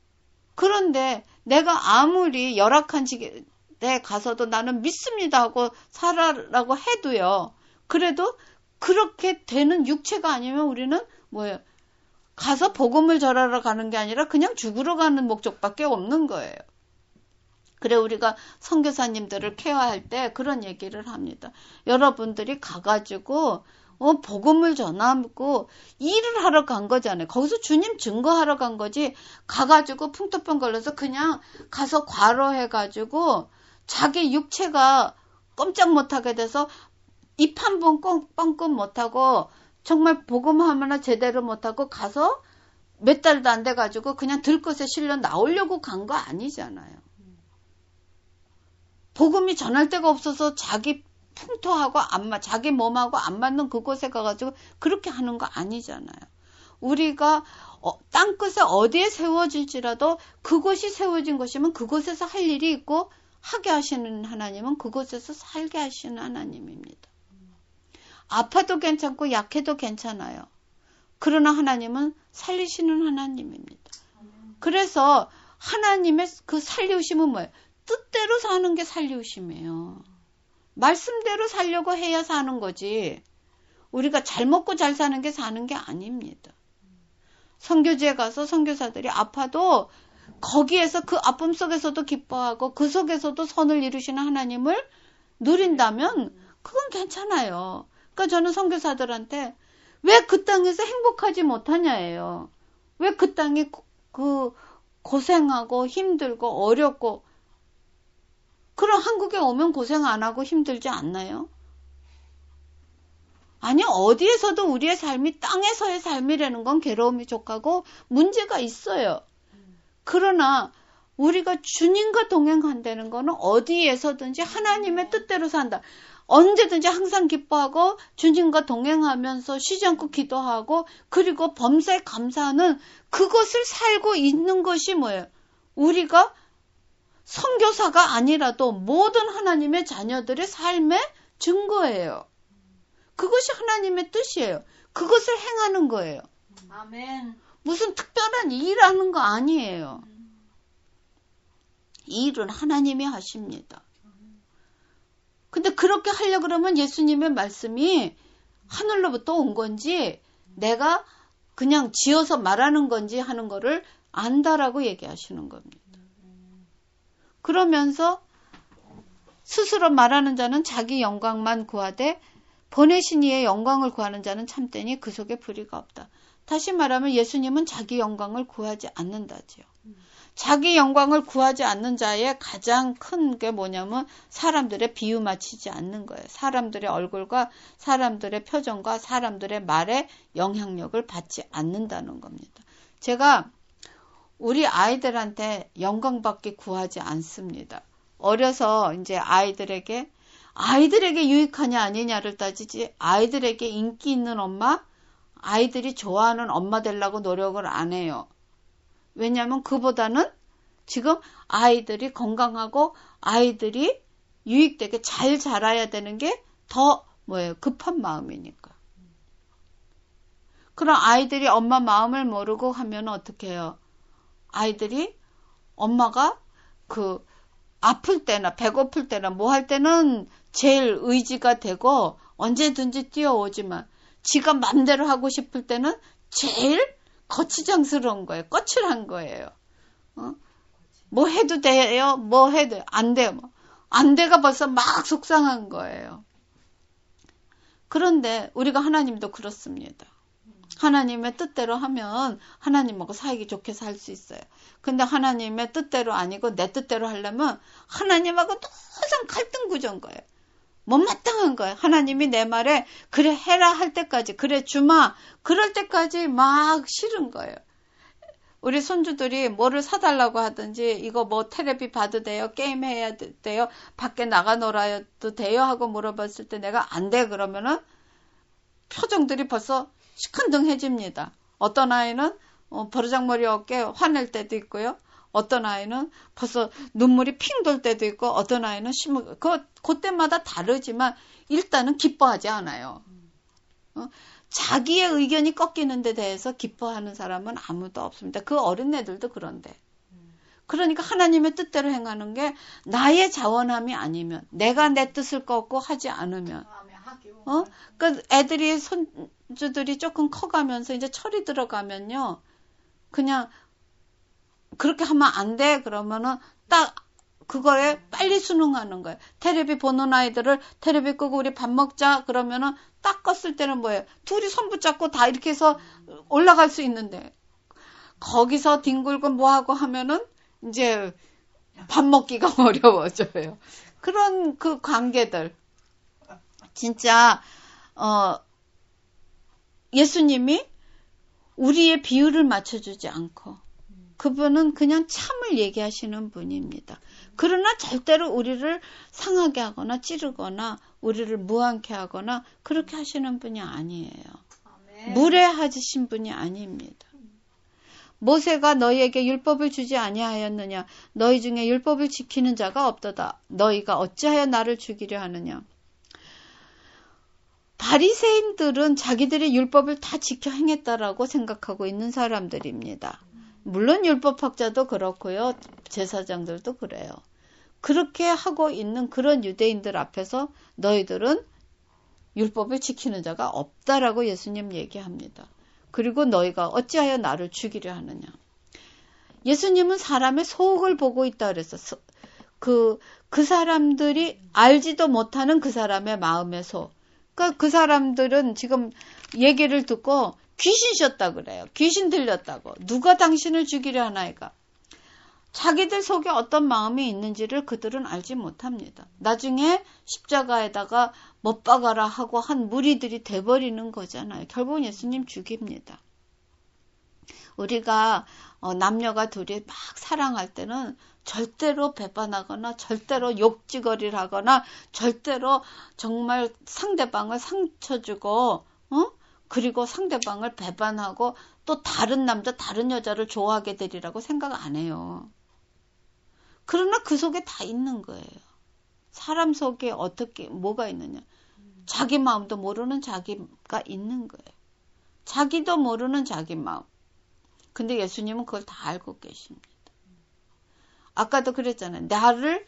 그런데 내가 아무리 열악한 데 가서도 나는 믿습니다 하고 살아라고 해도요. 그래도 그렇게 되는 육체가 아니면 우리는 뭐예요? 가서 복음을 전하러 가는 게 아니라 그냥 죽으러 가는 목적밖에 없는 거예요. 그래 우리가 선교사님들을 케어할 때 그런 얘기를 합니다. 여러분들이 가가지고 복음을 전하고 일을 하러 간 거잖아요. 거기서 주님 증거하러 간 거지. 가가지고 풍토병 걸려서 그냥 가서 과로해가지고 자기 육체가 꼼짝 못하게 돼서 입 한 번 뻥끗 못하고 정말 복음 하나 제대로 못하고 가서 몇 달도 안 돼가지고 그냥 들것에 실려 나오려고 간 거 아니잖아요. 복음이 전할 데가 없어서 자기 풍토하고 자기 몸하고 안 맞는 그곳에 가가지고 그렇게 하는 거 아니잖아요. 우리가 땅끝에 어디에 세워질지라도 그곳이 세워진 것이면 그곳에서 할 일이 있고 하게 하시는 하나님은 그곳에서 살게 하시는 하나님입니다. 아파도 괜찮고 약해도 괜찮아요. 그러나 하나님은 살리시는 하나님입니다. 그래서 하나님의 그 살리우심은 뭐예요? 뜻대로 사는 게 살리우심이에요. 말씀대로 살려고 해야 사는 거지. 우리가 잘 먹고 잘 사는 게 사는 게 아닙니다. 선교지에 가서 선교사들이 아파도 거기에서 그 아픔 속에서도 기뻐하고 그 속에서도 선을 이루시는 하나님을 누린다면 그건 괜찮아요. 그러니까 저는 선교사들한테 왜 그 땅에서 행복하지 못하냐예요. 왜 그 땅이 고생하고 힘들고 어렵고 그럼 한국에 오면 고생 안 하고 힘들지 않나요? 아니 어디에서도 우리의 삶이 땅에서의 삶이라는 건 괴로움이 족하고 문제가 있어요. 그러나 우리가 주님과 동행한다는 거는 어디에서든지 하나님의 뜻대로 산다. 언제든지 항상 기뻐하고 주님과 동행하면서 쉬지 않고 기도하고 그리고 범사에 감사하는 그것을 살고 있는 것이 뭐예요? 우리가 선교사가 아니라도 모든 하나님의 자녀들의 삶의 증거예요. 그것이 하나님의 뜻이에요. 그것을 행하는 거예요. 아멘. 무슨 특별한 일하는 거 아니에요. 이 일은 하나님이 하십니다. 근데 그렇게 하려고 그러면 예수님의 말씀이 하늘로부터 온 건지 내가 그냥 지어서 말하는 건지 하는 거를 안다라고 얘기하시는 겁니다. 그러면서 스스로 말하는 자는 자기 영광만 구하되 보내신 이의 영광을 구하는 자는 참되니 그 속에 불의가 없다. 다시 말하면 예수님은 자기 영광을 구하지 않는다지요. 자기 영광을 구하지 않는 자의 가장 큰 게 뭐냐면 사람들의 비유 맞추지 않는 거예요. 사람들의 얼굴과 사람들의 표정과 사람들의 말에 영향력을 받지 않는다는 겁니다. 제가 우리 아이들한테 영광받기 구하지 않습니다. 어려서 이제 아이들에게 유익하냐 아니냐를 따지지, 아이들에게 인기 있는 엄마, 아이들이 좋아하는 엄마 되려고 노력을 안 해요. 왜냐하면 그보다는 지금 아이들이 건강하고 아이들이 유익되게 잘 자라야 되는 게 더 급한 마음이니까. 그럼 아이들이 엄마 마음을 모르고 하면 어떻게 해요? 아이들이 엄마가 아플 때나 배고플 때나 뭐 할 때는 제일 의지가 되고 언제든지 뛰어오지만 지가 맘대로 하고 싶을 때는 제일 거치장스러운 거예요. 거칠한 거예요. 뭐 해도 돼요? 뭐 해도 안 돼요? 안 돼가 벌써 막 속상한 거예요. 그런데 우리가 하나님도 그렇습니다. 하나님의 뜻대로 하면 하나님하고 사이가 좋게 살 수 있어요. 근데 하나님의 뜻대로 아니고 내 뜻대로 하려면 하나님하고 항상 갈등 구조인 거예요. 못마땅한 거예요. 하나님이 내 말에 그래 해라 할 때까지, 그래 주마 그럴 때까지 막 싫은 거예요. 우리 손주들이 뭐를 사달라고 하든지 이거 뭐 테레비 봐도 돼요? 게임 해야 돼요? 밖에 나가 놀아도 돼요? 하고 물어봤을 때 내가 안 돼 그러면은 표정들이 벌써 시큰둥해집니다. 어떤 아이는 버르장머리 어깨 화낼 때도 있고요. 어떤 아이는 벌써 눈물이 핑 돌 때도 있고, 어떤 아이는 그때마다 다르지만 일단은 기뻐하지 않아요. 자기의 의견이 꺾이는 데 대해서 기뻐하는 사람은 아무도 없습니다. 그 어린애들도 그런데. 그러니까 하나님의 뜻대로 행하는 게 나의 자원함이 아니면, 내가 내 뜻을 꺾고 하지 않으면, 그 애들이 손주들이 조금 커가면서 이제 철이 들어가면요, 그냥 그렇게 하면 안 돼 그러면은 딱 그거에 빨리 순응하는 거예요. 테레비 보는 아이들을 테레비 끄고 우리 밥 먹자 그러면은 딱 껐을 때는 뭐예요? 둘이 손 붙잡고 다 이렇게 해서 올라갈 수 있는데, 거기서 뒹굴고 뭐하고 하면은 이제 밥 먹기가 어려워져요. 그런 그 관계들. 진짜 예수님이 우리의 비율을 맞춰주지 않고 그분은 그냥 참을 얘기하시는 분입니다. 그러나 절대로 우리를 상하게 하거나 찌르거나 우리를 무안케 하거나 그렇게 하시는 분이 아니에요. 아멘. 무례하신 분이 아닙니다. 모세가 너희에게 율법을 주지 아니하였느냐? 너희 중에 율법을 지키는 자가 없도다. 너희가 어찌하여 나를 죽이려 하느냐? 바리새인들은 자기들의 율법을 다 지켜 행했다라고 생각하고 있는 사람들입니다. 물론 율법학자도 그렇고요. 제사장들도 그래요. 그렇게 하고 있는 그런 유대인들 앞에서 너희들은 율법을 지키는 자가 없다라고 예수님 얘기합니다. 그리고 너희가 어찌하여 나를 죽이려 하느냐. 예수님은 사람의 속을 보고 있다 그랬어. 그 사람들이 알지도 못하는 그 사람의 마음의 속. 그러니까 그 사람들은 지금 얘기를 듣고 귀신이셨다 그래요. 귀신 들렸다고. 누가 당신을 죽이려 하나이까. 자기들 속에 어떤 마음이 있는지를 그들은 알지 못합니다. 나중에 십자가에다가 못 박아라 하고 한 무리들이 돼버리는 거잖아요. 결국은 예수님 죽입니다. 우리가 남녀가 둘이 막 사랑할 때는 절대로 배반하거나 절대로 욕지거리를 하거나 절대로 정말 상대방을 상처 주고 그리고 상대방을 배반하고 또 다른 남자 다른 여자를 좋아하게 되리라고 생각 안 해요. 그러나 그 속에 다 있는 거예요. 사람 속에 뭐가 있느냐. 자기 마음도 모르는 자기가 있는 거예요. 자기도 모르는 자기 마음. 근데 예수님은 그걸 다 알고 계십니다. 아까도 그랬잖아요. 나를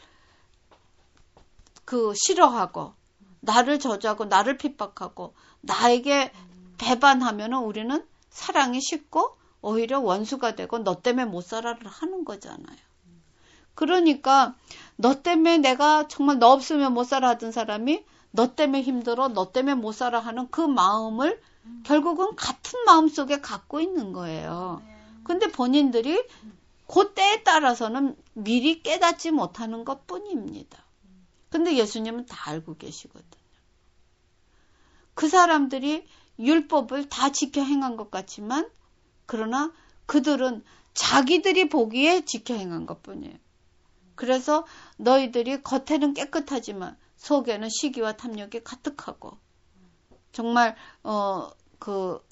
싫어하고 나를 저주하고 나를 핍박하고 나에게 배반하면은 우리는 사랑이 식고 오히려 원수가 되고 너 때문에 못 살아를 하는 거잖아요. 그러니까 너 때문에 내가 정말 너 없으면 못 살아 하던 사람이 너 때문에 힘들어 너 때문에 못 살아 하는 그 마음을 결국은 같은 마음 속에 갖고 있는 거예요. 근데 본인들이 그 때에 따라서는 미리 깨닫지 못하는 것 뿐입니다. 근데 예수님은 다 알고 계시거든요. 그 사람들이 율법을 다 지켜 행한 것 같지만 그러나 그들은 자기들이 보기에 지켜 행한 것 뿐이에요. 그래서 너희들이 겉에는 깨끗하지만 속에는 시기와 탐욕이 가득하고 정말 그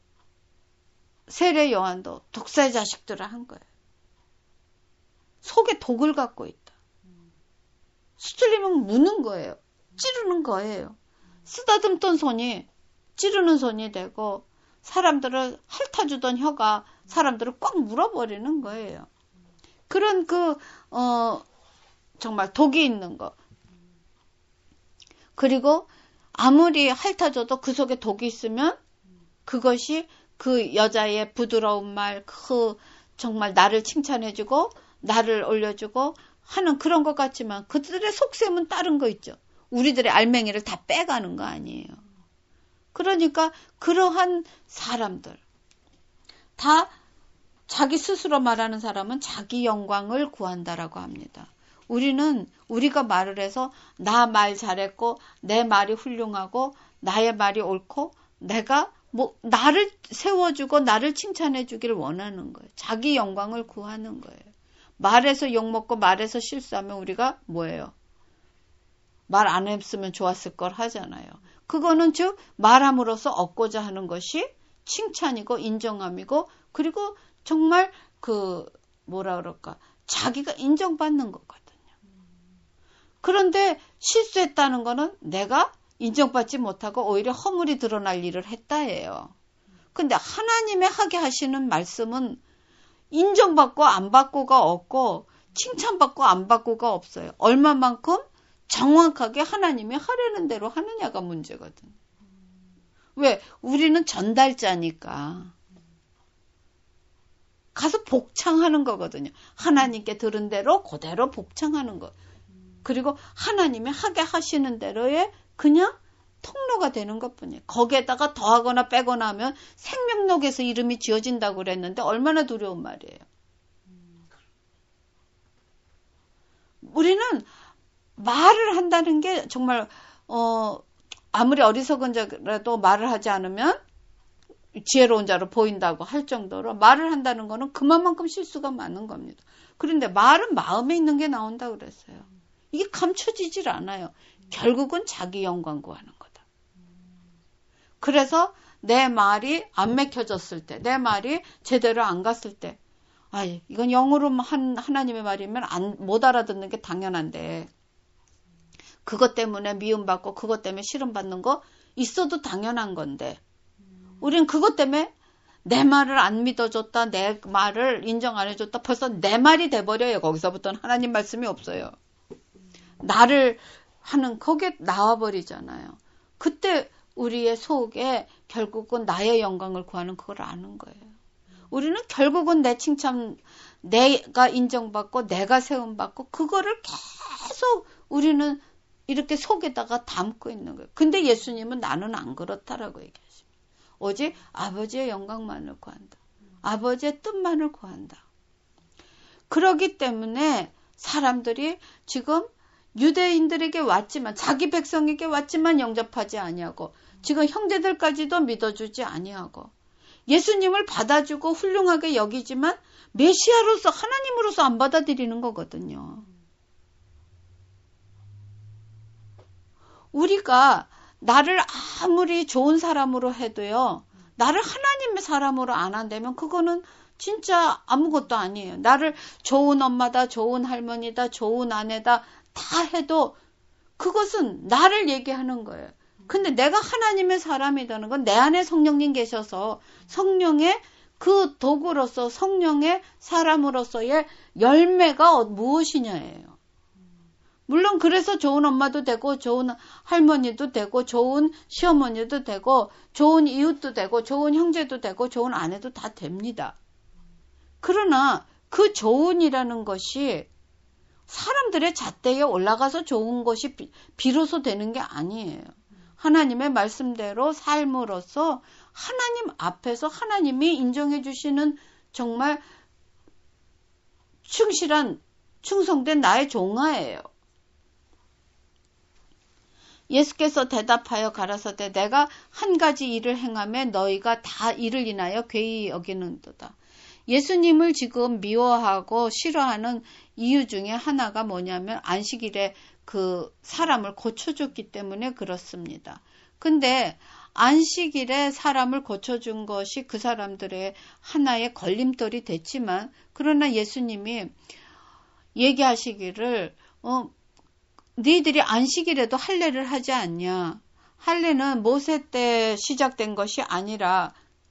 세례 요한도 독사의 자식들을 한 거예요. 속에 독을 갖고 있다. 수틀리면 무는 거예요. 찌르는 거예요. 쓰다듬던 손이 찌르는 손이 되고 사람들을 핥아주던 혀가 사람들을 꽉 물어버리는 거예요. 그런 정말 독이 있는 거. 그리고 아무리 핥아줘도 그 속에 독이 있으면 그것이 그 여자의 부드러운 말, 정말 나를 칭찬해주고 나를 올려주고 하는 그런 것 같지만 그들의 속셈은 다른 거 있죠. 우리들의 알맹이를 다 빼가는 거 아니에요. 그러니까 그러한 사람들 다 자기 스스로 말하는 사람은 자기 영광을 구한다라고 합니다. 우리가 말을 해서 나 말 잘했고 내 말이 훌륭하고 나의 말이 옳고 내가 나를 세워주고 나를 칭찬해주기를 원하는 거예요. 자기 영광을 구하는 거예요. 말해서 욕먹고 말해서 실수하면 우리가 뭐예요? 말 안 했으면 좋았을 걸 하잖아요. 그거는 즉 말함으로써 얻고자 하는 것이 칭찬이고 인정함이고 그리고 정말 자기가 인정받는 거거든요. 그런데 실수했다는 거는 내가 인정받지 못하고 오히려 허물이 드러날 일을 했다예요. 근데 하나님의 하게 하시는 말씀은 인정받고 안 받고가 없고 칭찬받고 안 받고가 없어요. 얼마만큼 정확하게 하나님이 하려는 대로 하느냐가 문제거든. 왜? 우리는 전달자니까. 가서 복창하는 거거든요. 하나님께 들은 대로 그대로 복창하는 거. 그리고 하나님이 하게 하시는 대로의 그냥 통로가 되는 것뿐이에요. 거기에다가 더하거나 빼거나 하면 생명록에서 이름이 지어진다고 그랬는데 얼마나 두려운 말이에요. 우리는 말을 한다는 게 정말 아무리 어리석은 자라도 말을 하지 않으면 지혜로운 자로 보인다고 할 정도로 말을 한다는 거는 그만큼 실수가 많은 겁니다. 그런데 말은 마음에 있는 게 나온다고 그랬어요. 이게 감춰지질 않아요. 결국은 자기 영광 구하는 거다. 그래서 내 말이 안 맥혀졌을 때, 내 말이 제대로 안 갔을 때, 이건 영어로 하나님의 말이면 못 알아듣는 게 당연한데, 그것 때문에 미움받고 그것 때문에 싫음받는 거 있어도 당연한 건데, 우린 그것 때문에 내 말을 안 믿어줬다, 내 말을 인정 안 해줬다, 벌써 내 말이 돼버려요. 거기서부터는 하나님 말씀이 없어요. 나를 하는 거기에 나와버리잖아요. 그때 우리의 속에 결국은 나의 영광을 구하는 그걸 아는 거예요. 우리는 결국은 내 칭찬, 내가 인정받고 내가 세움받고 그거를 계속 우리는 이렇게 속에다가 담고 있는 거예요. 근데 예수님은 나는 안 그렇다라고 얘기하십니다. 오직 아버지의 영광만을 구한다. 아버지의 뜻만을 구한다. 그렇기 때문에 사람들이 지금 유대인들에게 왔지만 자기 백성에게 왔지만 영접하지 아니하고 지금 형제들까지도 믿어주지 아니하고 예수님을 받아주고 훌륭하게 여기지만 메시아로서 하나님으로서 안 받아들이는 거거든요. 우리가 나를 아무리 좋은 사람으로 해도요. 나를 하나님의 사람으로 안 한다면 그거는 진짜 아무것도 아니에요. 나를 좋은 엄마다, 좋은 할머니다, 좋은 아내다 다 해도 그것은 나를 얘기하는 거예요. 근데 내가 하나님의 사람이라는 건 내 안에 성령님 계셔서 성령의 그 도구로서 성령의 사람으로서의 열매가 무엇이냐예요. 물론 그래서 좋은 엄마도 되고 좋은 할머니도 되고 좋은 시어머니도 되고 좋은 이웃도 되고 좋은 형제도 되고 좋은 아내도 다 됩니다. 그러나 그 좋은이라는 것이 사람들의 잣대에 올라가서 좋은 것이 비로소 되는 게 아니에요. 하나님의 말씀대로 삶으로서 하나님 앞에서 하나님이 인정해 주시는 정말 충실한 충성된 나의 종아예요. 예수께서 대답하여 가라사대 내가 한 가지 일을 행하며 너희가 다 이를 인하여 괴히 여기는도다. 예수님을 지금 미워하고 싫어하는 이유 중에 하나가 뭐냐면 안식일에 그 사람을 고쳐줬기 때문에 그렇습니다. 근데 안식일에 사람을 고쳐준 것이 그 사람들의 하나의 걸림돌이 됐지만 그러나 예수님이 얘기하시기를 너희들이 안식일에도 할례를 하지 않냐. 할례는 모세 때 시작된 것이 아니라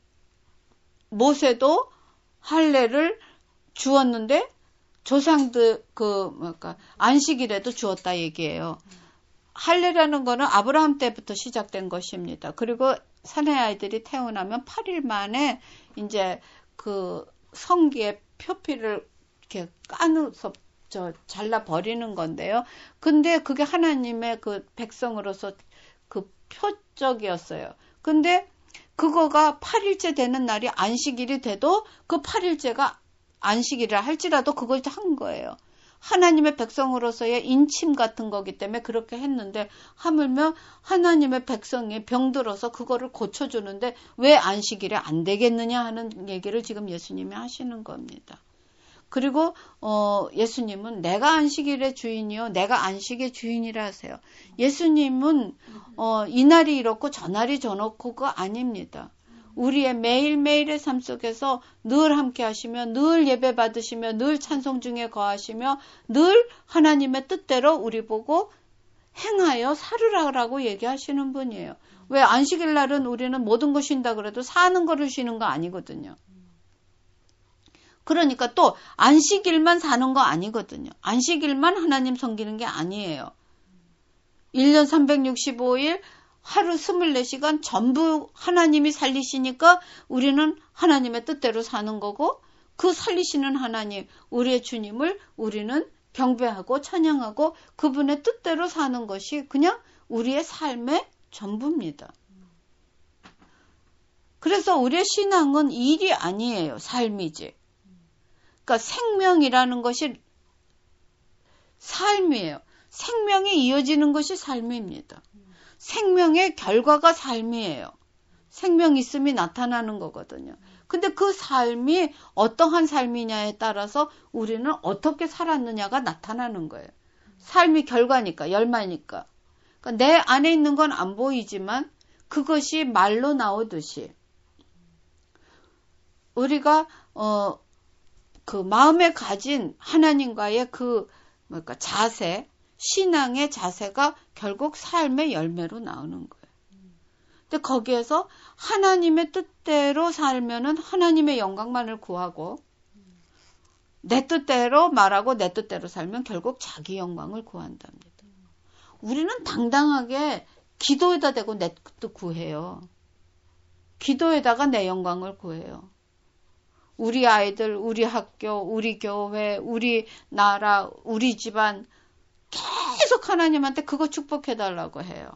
모세도 할례를 주었는데 조상들 안식일에도 주었다 얘기예요. 할례라는 거는 아브라함 때부터 시작된 것입니다. 그리고 사내 아이들이 태어나면 8일 만에 이제 그 성기의 표피를 이렇게 까누서 잘라 버리는 건데요. 근데 그게 하나님의 그 백성으로서 그 표적이었어요. 근데 그거가 8일째 되는 날이 안식일이 돼도 그 8일째가 안식일이라 할지라도 그걸 한 거예요. 하나님의 백성으로서의 인침 같은 거기 때문에 그렇게 했는데 하물며 하나님의 백성이 병들어서 그거를 고쳐주는데 왜 안식일에 안 되겠느냐 하는 얘기를 지금 예수님이 하시는 겁니다. 그리고 예수님은 내가 안식일의 주인이요 내가 안식의 주인이라 하세요. 예수님은 이날이 이렇고 저날이 저렇고가 아닙니다. 우리의 매일매일의 삶 속에서 늘 함께 하시며 늘 예배 받으시며 늘 찬송 중에 거하시며 늘 하나님의 뜻대로 우리 보고 행하여 살으라고 얘기하시는 분이에요. 왜 안식일 날은 우리는 모든 거 쉰다 그래도 사는 거를 쉬는 거 아니거든요. 그러니까 또 안식일만 사는 거 아니거든요. 안식일만 하나님 섬기는 게 아니에요. 1년 365일 하루 24시간 전부 하나님이 살리시니까 우리는 하나님의 뜻대로 사는 거고 그 살리시는 하나님, 우리의 주님을 우리는 경배하고 찬양하고 그분의 뜻대로 사는 것이 그냥 우리의 삶의 전부입니다. 그래서 우리의 신앙은 일이 아니에요. 삶이지. 그러니까 생명이라는 것이 삶이에요. 생명이 이어지는 것이 삶입니다. 생명의 결과가 삶이에요. 생명 있음이 나타나는 거거든요. 근데 그 삶이 어떠한 삶이냐에 따라서 우리는 어떻게 살았느냐가 나타나는 거예요. 삶이 결과니까, 열매니까. 그러니까 내 안에 있는 건 안 보이지만 그것이 말로 나오듯이 우리가 그 마음에 가진 하나님과의 자세, 신앙의 자세가 결국 삶의 열매로 나오는 거예요. 근데 거기에서 하나님의 뜻대로 살면은 하나님의 영광만을 구하고 내 뜻대로 말하고 내 뜻대로 살면 결국 자기 영광을 구한답니다. 우리는 당당하게 기도에다 대고 내 뜻도 구해요. 기도에다가 내 영광을 구해요. 우리 아이들, 우리 학교, 우리 교회, 우리 나라, 우리 집안 계속 하나님한테 그거 축복해달라고 해요.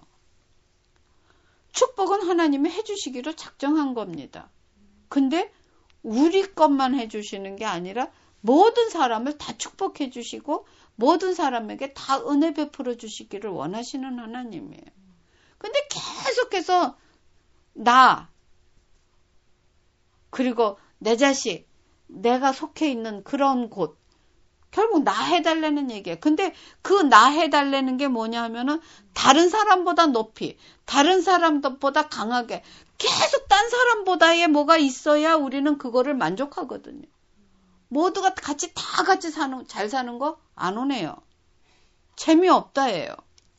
축복은 하나님이 해주시기로 작정한 겁니다. 근데 우리 것만 해주시는 게 아니라 모든 사람을 다 축복해 주시고 모든 사람에게 다 은혜 베풀어 주시기를 원하시는 하나님이에요. 근데 계속해서 나 그리고 내 자식, 내가 속해 있는 그런 곳 결국 나 해달라는 얘기예요. 근데 그 나 해달라는 게 뭐냐 하면은 다른 사람보다 높이, 다른 사람보다 강하게 계속 딴 사람보다의 뭐가 있어야 우리는 그거를 만족하거든요. 모두가 같이 다 같이 잘 사는 거 안 오네요. 재미없다예요.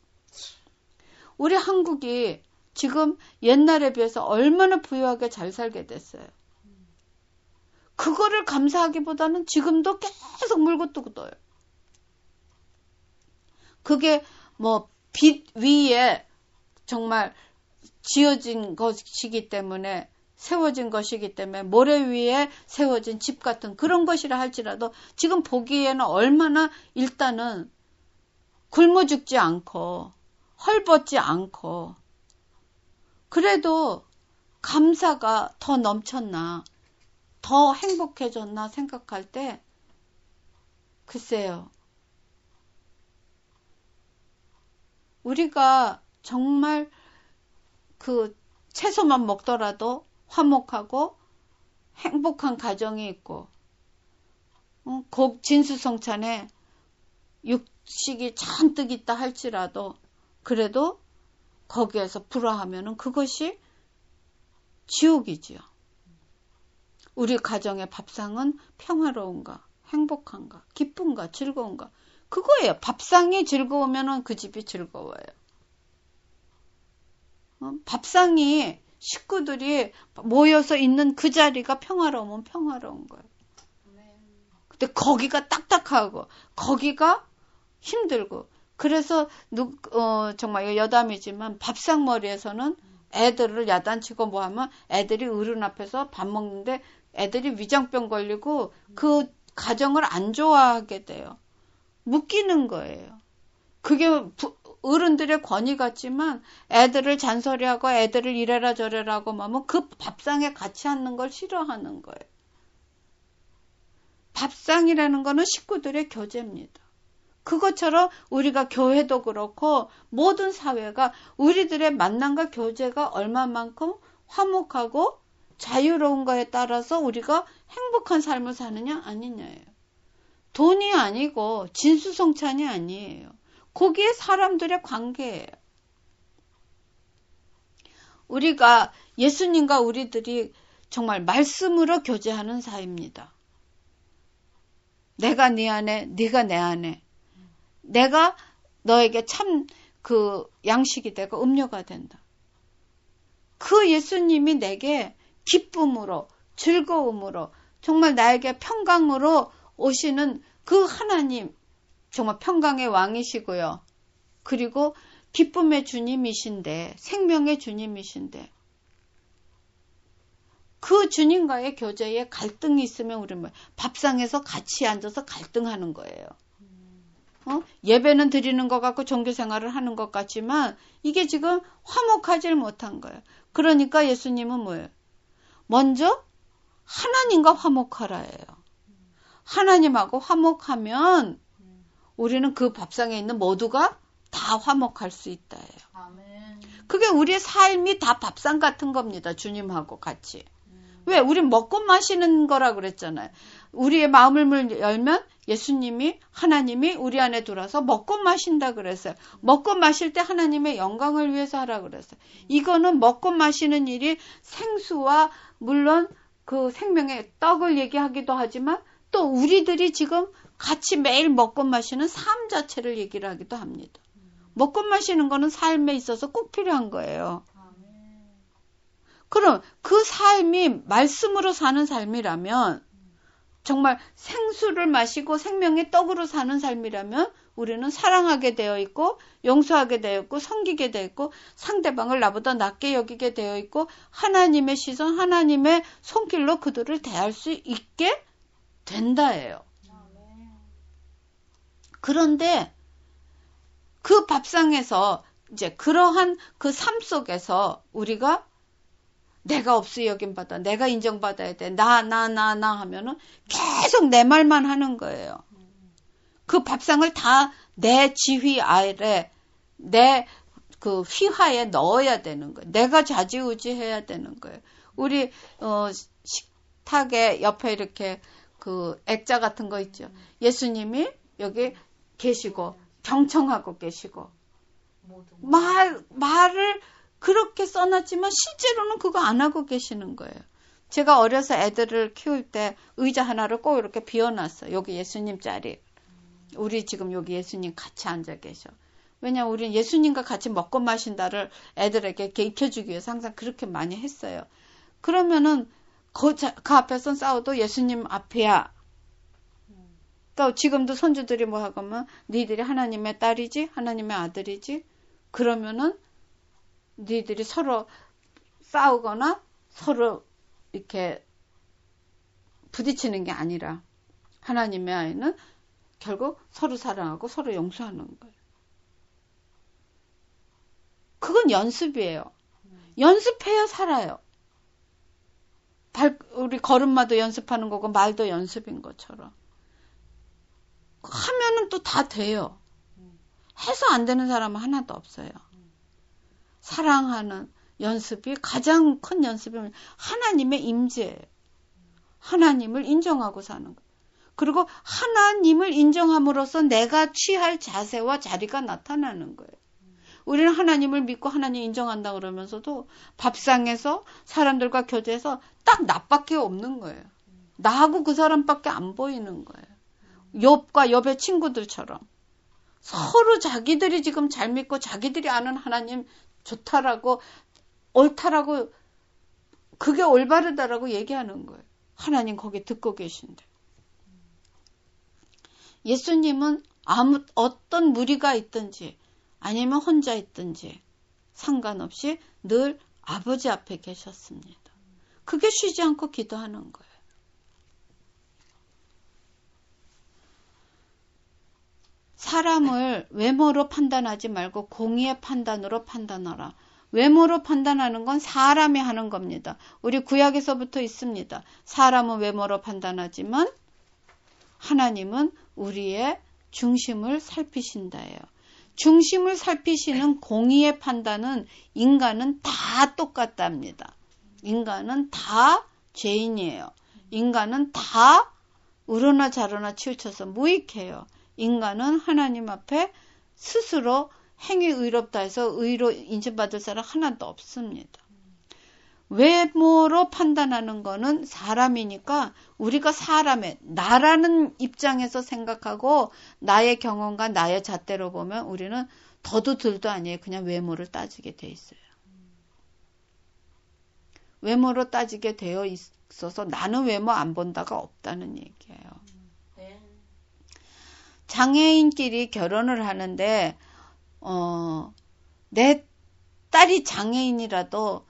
우리 한국이 지금 옛날에 비해서 얼마나 부유하게 잘 살게 됐어요. 그거를 감사하기보다는 지금도 계속 물고 뜯어요. 그게 빛 위에 정말 지어진 것이기 때문에 세워진 것이기 때문에 모래 위에 세워진 집 같은 그런 것이라 할지라도 지금 보기에는 얼마나 일단은 굶어 죽지 않고 헐벗지 않고 그래도 감사가 더 넘쳤나 더 행복해졌나 생각할 때 글쎄요. 우리가 정말 그 채소만 먹더라도 화목하고 행복한 가정이 있고, 진수성찬에 육식이 잔뜩 있다 할지라도 그래도 거기에서 불화하면은 그것이 지옥이지요. 우리 가정의 밥상은 평화로운가, 행복한가, 기쁜가, 즐거운가. 그거예요. 밥상이 즐거우면은 그 집이 즐거워요. 밥상이 식구들이 모여서 있는 그 자리가 평화로우면 평화로운 거예요. 근데 거기가 딱딱하고 거기가 힘들고 그래서 정말 여담이지만 밥상머리에서는 애들을 야단치고 뭐하면 애들이 어른 앞에서 밥 먹는데 애들이 위장병 걸리고 그 가정을 안 좋아하게 돼요. 묶이는 거예요. 그게 어른들의 권위 같지만 애들을 잔소리하고 애들을 이래라 저래라 하고 하면 그 밥상에 같이 앉는 걸 싫어하는 거예요. 밥상이라는 거는 식구들의 교제입니다. 그것처럼 우리가 교회도 그렇고 모든 사회가 우리들의 만남과 교제가 얼마만큼 화목하고 자유로운가에 따라서 우리가 행복한 삶을 사느냐 아니냐예요. 돈이 아니고 진수성찬이 아니에요. 거기에 사람들의 관계예요. 우리가 예수님과 우리들이 정말 말씀으로 교제하는 사이입니다. 내가 네 안에, 네가 내 안에. 내가 너에게 참 그 양식이 되고 음료가 된다. 그 예수님이 내게 기쁨으로, 즐거움으로, 정말 나에게 평강으로 오시는 그 하나님, 정말 평강의 왕이시고요. 그리고 기쁨의 주님이신데, 생명의 주님이신데, 그 주님과의 교제에 갈등이 있으면 우리는 밥상에서 같이 앉아서 갈등하는 거예요. 예배는 드리는 것 같고 종교생활을 하는 것 같지만 이게 지금 화목하지 못한 거예요. 그러니까 예수님은 뭐예요? 먼저 하나님과 화목하라예요. 하나님하고 화목하면 우리는 그 밥상에 있는 모두가 다 화목할 수 있다예요. 그게 우리의 삶이 다 밥상 같은 겁니다. 주님하고 같이. 왜? 우린 먹고 마시는 거라 그랬잖아요. 우리의 마음을 열면 예수님이 하나님이 우리 안에 들어와서 먹고 마신다 그랬어요. 먹고 마실 때 하나님의 영광을 위해서 하라 그랬어요. 이거는 먹고 마시는 일이 생수와 물론 그 생명의 떡을 얘기하기도 하지만 또 우리들이 지금 같이 매일 먹고 마시는 삶 자체를 얘기를 하기도 합니다. 먹고 마시는 거는 삶에 있어서 꼭 필요한 거예요. 그럼 그 삶이 말씀으로 사는 삶이라면 정말 생수를 마시고 생명의 떡으로 사는 삶이라면 우리는 사랑하게 되어 있고 용서하게 되어 있고 섬기게 되어 있고 상대방을 나보다 낮게 여기게 되어 있고 하나님의 시선, 하나님의 손길로 그들을 대할 수 있게 된다예요. 그런데 그 밥상에서 이제 그러한 그 삶 속에서 우리가 내가 없이 여김받아, 내가 인정받아야 돼, 나 하면은 계속 내 말만 하는 거예요. 그 밥상을 다 내 지휘 아래, 내 그 휘하에 넣어야 되는 거예요. 내가 좌지우지해야 되는 거예요. 우리 식탁에 옆에 이렇게 그 액자 같은 거 있죠. 예수님이 여기 계시고 경청하고 계시고 말을 그렇게 써놨지만 실제로는 그거 안 하고 계시는 거예요. 제가 어려서 애들을 키울 때 의자 하나를 꼭 이렇게 비워놨어요. 여기 예수님 자리. 우리 지금 여기 예수님 같이 앉아 계셔. 왜냐하면 우리는 예수님과 같이 먹고 마신다를 애들에게 익혀주기 위해서 항상 그렇게 많이 했어요. 그러면은 그 앞에서 싸워도 예수님 앞이야. 또 지금도 손주들이 뭐 하면 니들이 하나님의 딸이지? 하나님의 아들이지? 그러면은 니들이 서로 싸우거나 서로 이렇게 부딪히는 게 아니라 하나님의 아이는 결국 서로 사랑하고 서로 용서하는 거예요. 그건 연습이에요. 연습해야 살아요. 우리 걸음마도 연습하는 거고 말도 연습인 것처럼. 또 다 돼요. 해서 안 되는 사람은 하나도 없어요. 사랑하는 연습이 가장 큰 연습이면 하나님의 임재예요. 하나님을 인정하고 사는 거예요. 그리고 하나님을 인정함으로써 내가 취할 자세와 자리가 나타나는 거예요. 우리는 하나님을 믿고 하나님 인정한다 그러면서도 밥상에서 사람들과 교제해서 딱 나밖에 없는 거예요. 나하고 그 사람밖에 안 보이는 거예요. 욥과 욥의 친구들처럼 서로 자기들이 지금 잘 믿고 자기들이 아는 하나님 좋다라고 옳다라고 그게 올바르다라고 얘기하는 거예요. 하나님 거기 듣고 계신데. 예수님은 어떤 무리가 있든지 아니면 혼자 있든지 상관없이 늘 아버지 앞에 계셨습니다. 그게 쉬지 않고 기도하는 거예요. 사람을 외모로 판단하지 말고 공의의 판단으로 판단하라. 외모로 판단하는 건 사람이 하는 겁니다. 우리 구약에서부터 있습니다. 사람은 외모로 판단하지만 하나님은 우리의 중심을 살피신다예요. 중심을 살피시는 공의의 판단은 인간은 다 똑같답니다. 인간은 다 죄인이에요. 인간은 다 우러나 자러나 치우쳐서 무익해요. 인간은 하나님 앞에 스스로 행위 의롭다 해서 의로 인정받을 사람 하나도 없습니다. 외모로 판단하는 거는 사람이니까 우리가 사람의 나라는 입장에서 생각하고 나의 경험과 나의 잣대로 보면 우리는 더도 덜도 아니에요. 그냥 외모를 따지게 돼 있어요. 외모로 따지게 되어 있어서 나는 외모 안 본다가 없다는 얘기예요. 장애인끼리 결혼을 하는데 내 딸이 장애인이라도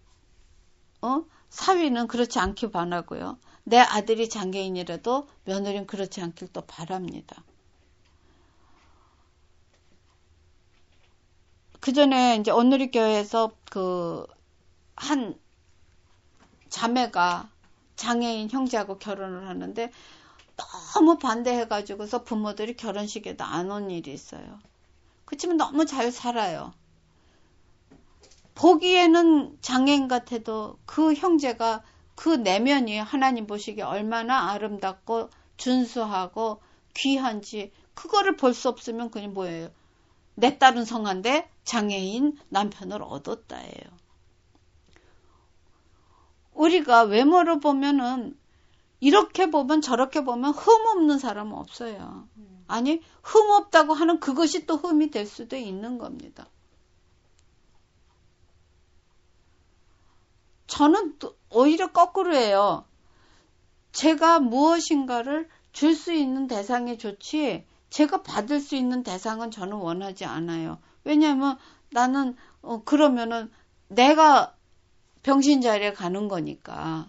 사위는 그렇지 않길 바라고요. 내 아들이 장애인이라도 며느리는 그렇지 않길 또 바랍니다. 그 전에 이제 온누리교회에서 한 자매가 장애인 형제하고 결혼을 하는데 너무 반대해가지고서 부모들이 결혼식에도 안 온 일이 있어요. 그렇지만 너무 잘 살아요. 보기에는 장애인 같아도 그 형제가 그 내면이 하나님 보시기에 얼마나 아름답고 준수하고 귀한지 그거를 볼 수 없으면 그냥 뭐예요? 내 딸은 성한데 장애인 남편을 얻었다예요. 우리가 외모로 보면은 이렇게 보면 저렇게 보면 흠 없는 사람은 없어요. 아니 흠 없다고 하는 그것이 또 흠이 될 수도 있는 겁니다. 저는 또 오히려 거꾸로예요. 제가 무엇인가를 줄 수 있는 대상이 좋지 제가 받을 수 있는 대상은 저는 원하지 않아요. 왜냐하면 나는 그러면은 내가 병신 자리에 가는 거니까.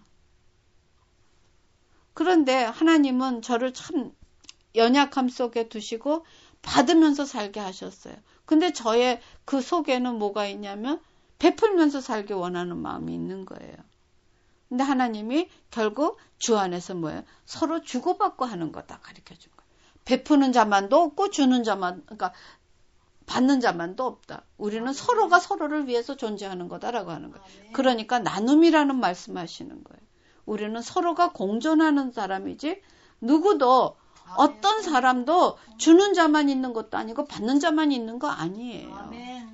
그런데 하나님은 저를 참 연약함 속에 두시고 받으면서 살게 하셨어요. 근데 저의 그 속에는 뭐가 있냐면 베풀면서 살기 원하는 마음이 있는 거예요. 근데 하나님이 결국 주 안에서 뭐예요? 서로 주고받고 하는 거다 가르쳐 준 거예요. 베푸는 자만도 없고 주는 자만, 그러니까 받는 자만도 없다. 우리는 서로가 서로를 위해서 존재하는 거다라고 하는 거예요. 그러니까 나눔이라는 말씀하시는 거예요. 우리는 서로가 공존하는 사람이지 누구도 어떤 사람도 주는 자만 있는 것도 아니고 받는 자만 있는 거 아니에요.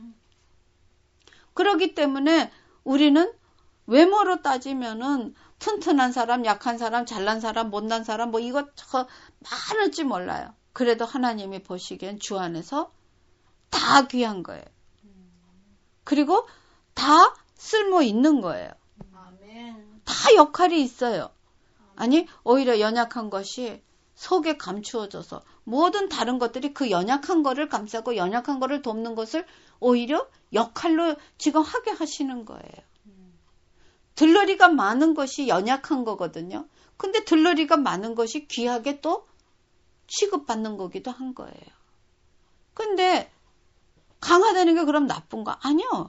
그렇기 때문에 우리는 외모로 따지면은 튼튼한 사람, 약한 사람, 잘난 사람, 못난 사람 뭐 이것저것 많을지 몰라요. 그래도 하나님이 보시기엔 주 안에서 다 귀한 거예요. 그리고 다 쓸모 있는 거예요. 다 역할이 있어요. 아니 오히려 연약한 것이 속에 감추어져서 모든 다른 것들이 그 연약한 거를 감싸고 연약한 거를 돕는 것을 오히려 역할로 지금 하게 하시는 거예요. 들러리가 많은 것이 연약한 거거든요. 근데 들러리가 많은 것이 귀하게 또 취급받는 거기도 한 거예요. 근데 강하다는 게 그럼 나쁜 거? 아니요.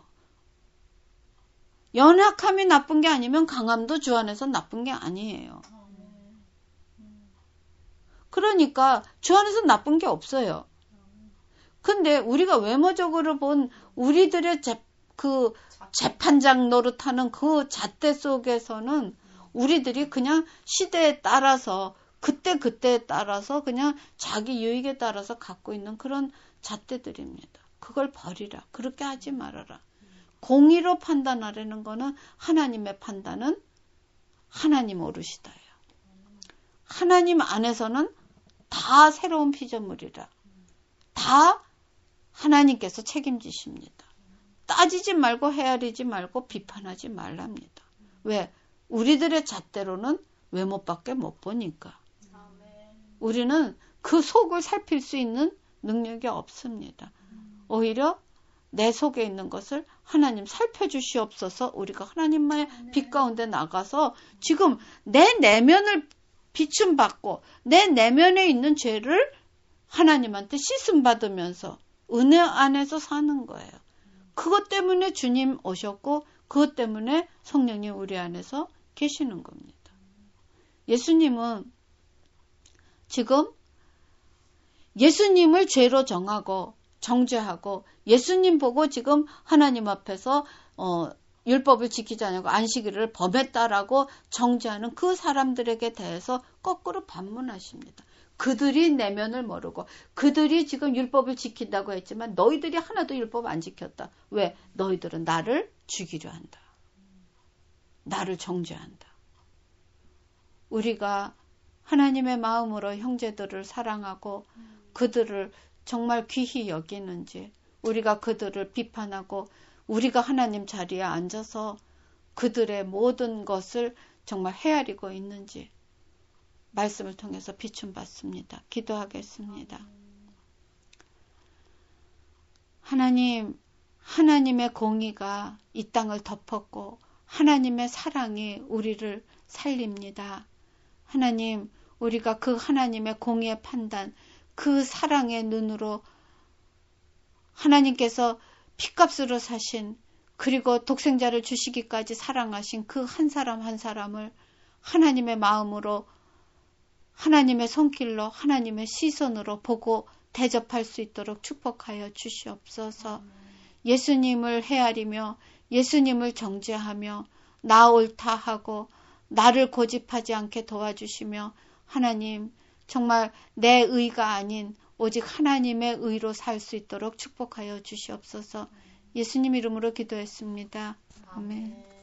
연약함이 나쁜 게 아니면 강함도 주 안에서 나쁜 게 아니에요. 그러니까 주 안에서 나쁜 게 없어요. 근데 우리가 외모적으로 본 우리들의 그 재판장 노릇하는 그 잣대 속에서는 우리들이 그냥 시대에 따라서 그때에 따라서 그냥 자기 유익에 따라서 갖고 있는 그런 잣대들입니다. 그걸 버리라. 그렇게 하지 말아라. 공의로 판단하려는 거는 하나님의 판단은 하나님 오르시다예요. 하나님 안에서는 다 새로운 피조물이라. 다 하나님께서 책임지십니다. 따지지 말고 헤아리지 말고 비판하지 말랍니다. 왜? 우리들의 잣대로는 외모밖에 못 보니까. 우리는 그 속을 살필 수 있는 능력이 없습니다. 오히려 내 속에 있는 것을 하나님 살펴주시옵소서. 우리가 하나님의 빛 가운데 나가서 지금 내 내면을 비춤 받고 내 내면에 있는 죄를 하나님한테 씻음 받으면서 은혜 안에서 사는 거예요. 그것 때문에 주님 오셨고 그것 때문에 성령님 우리 안에서 계시는 겁니다. 예수님은 지금 예수님을 죄로 정하고 정죄하고 예수님 보고 지금 하나님 앞에서 율법을 지키지 않고 안식일을 범했다라고 정죄하는 그 사람들에게 대해서 거꾸로 반문하십니다. 그들이 내면을 모르고 그들이 지금 율법을 지킨다고 했지만 너희들이 하나도 율법 안 지켰다. 왜? 너희들은 나를 죽이려 한다. 나를 정죄한다. 우리가 하나님의 마음으로 형제들을 사랑하고 그들을 정말 귀히 여기는지 우리가 그들을 비판하고 우리가 하나님 자리에 앉아서 그들의 모든 것을 정말 헤아리고 있는지 말씀을 통해서 비춤받습니다. 기도하겠습니다. 하나님, 하나님의 공의가 이 땅을 덮었고 하나님의 사랑이 우리를 살립니다. 하나님, 우리가 그 하나님의 공의의 판단, 그 사랑의 눈으로 하나님께서 핏값으로 사신 그리고 독생자를 주시기까지 사랑하신 그 한 사람 한 사람을 하나님의 마음으로 하나님의 손길로 하나님의 시선으로 보고 대접할 수 있도록 축복하여 주시옵소서. 예수님을 헤아리며 예수님을 정죄하며 나 옳다 하고 나를 고집하지 않게 도와주시며 하나님 정말 내 의가 아닌 오직 하나님의 의로 살 수 있도록 축복하여 주시옵소서. 예수님 이름으로 기도했습니다. 아멘.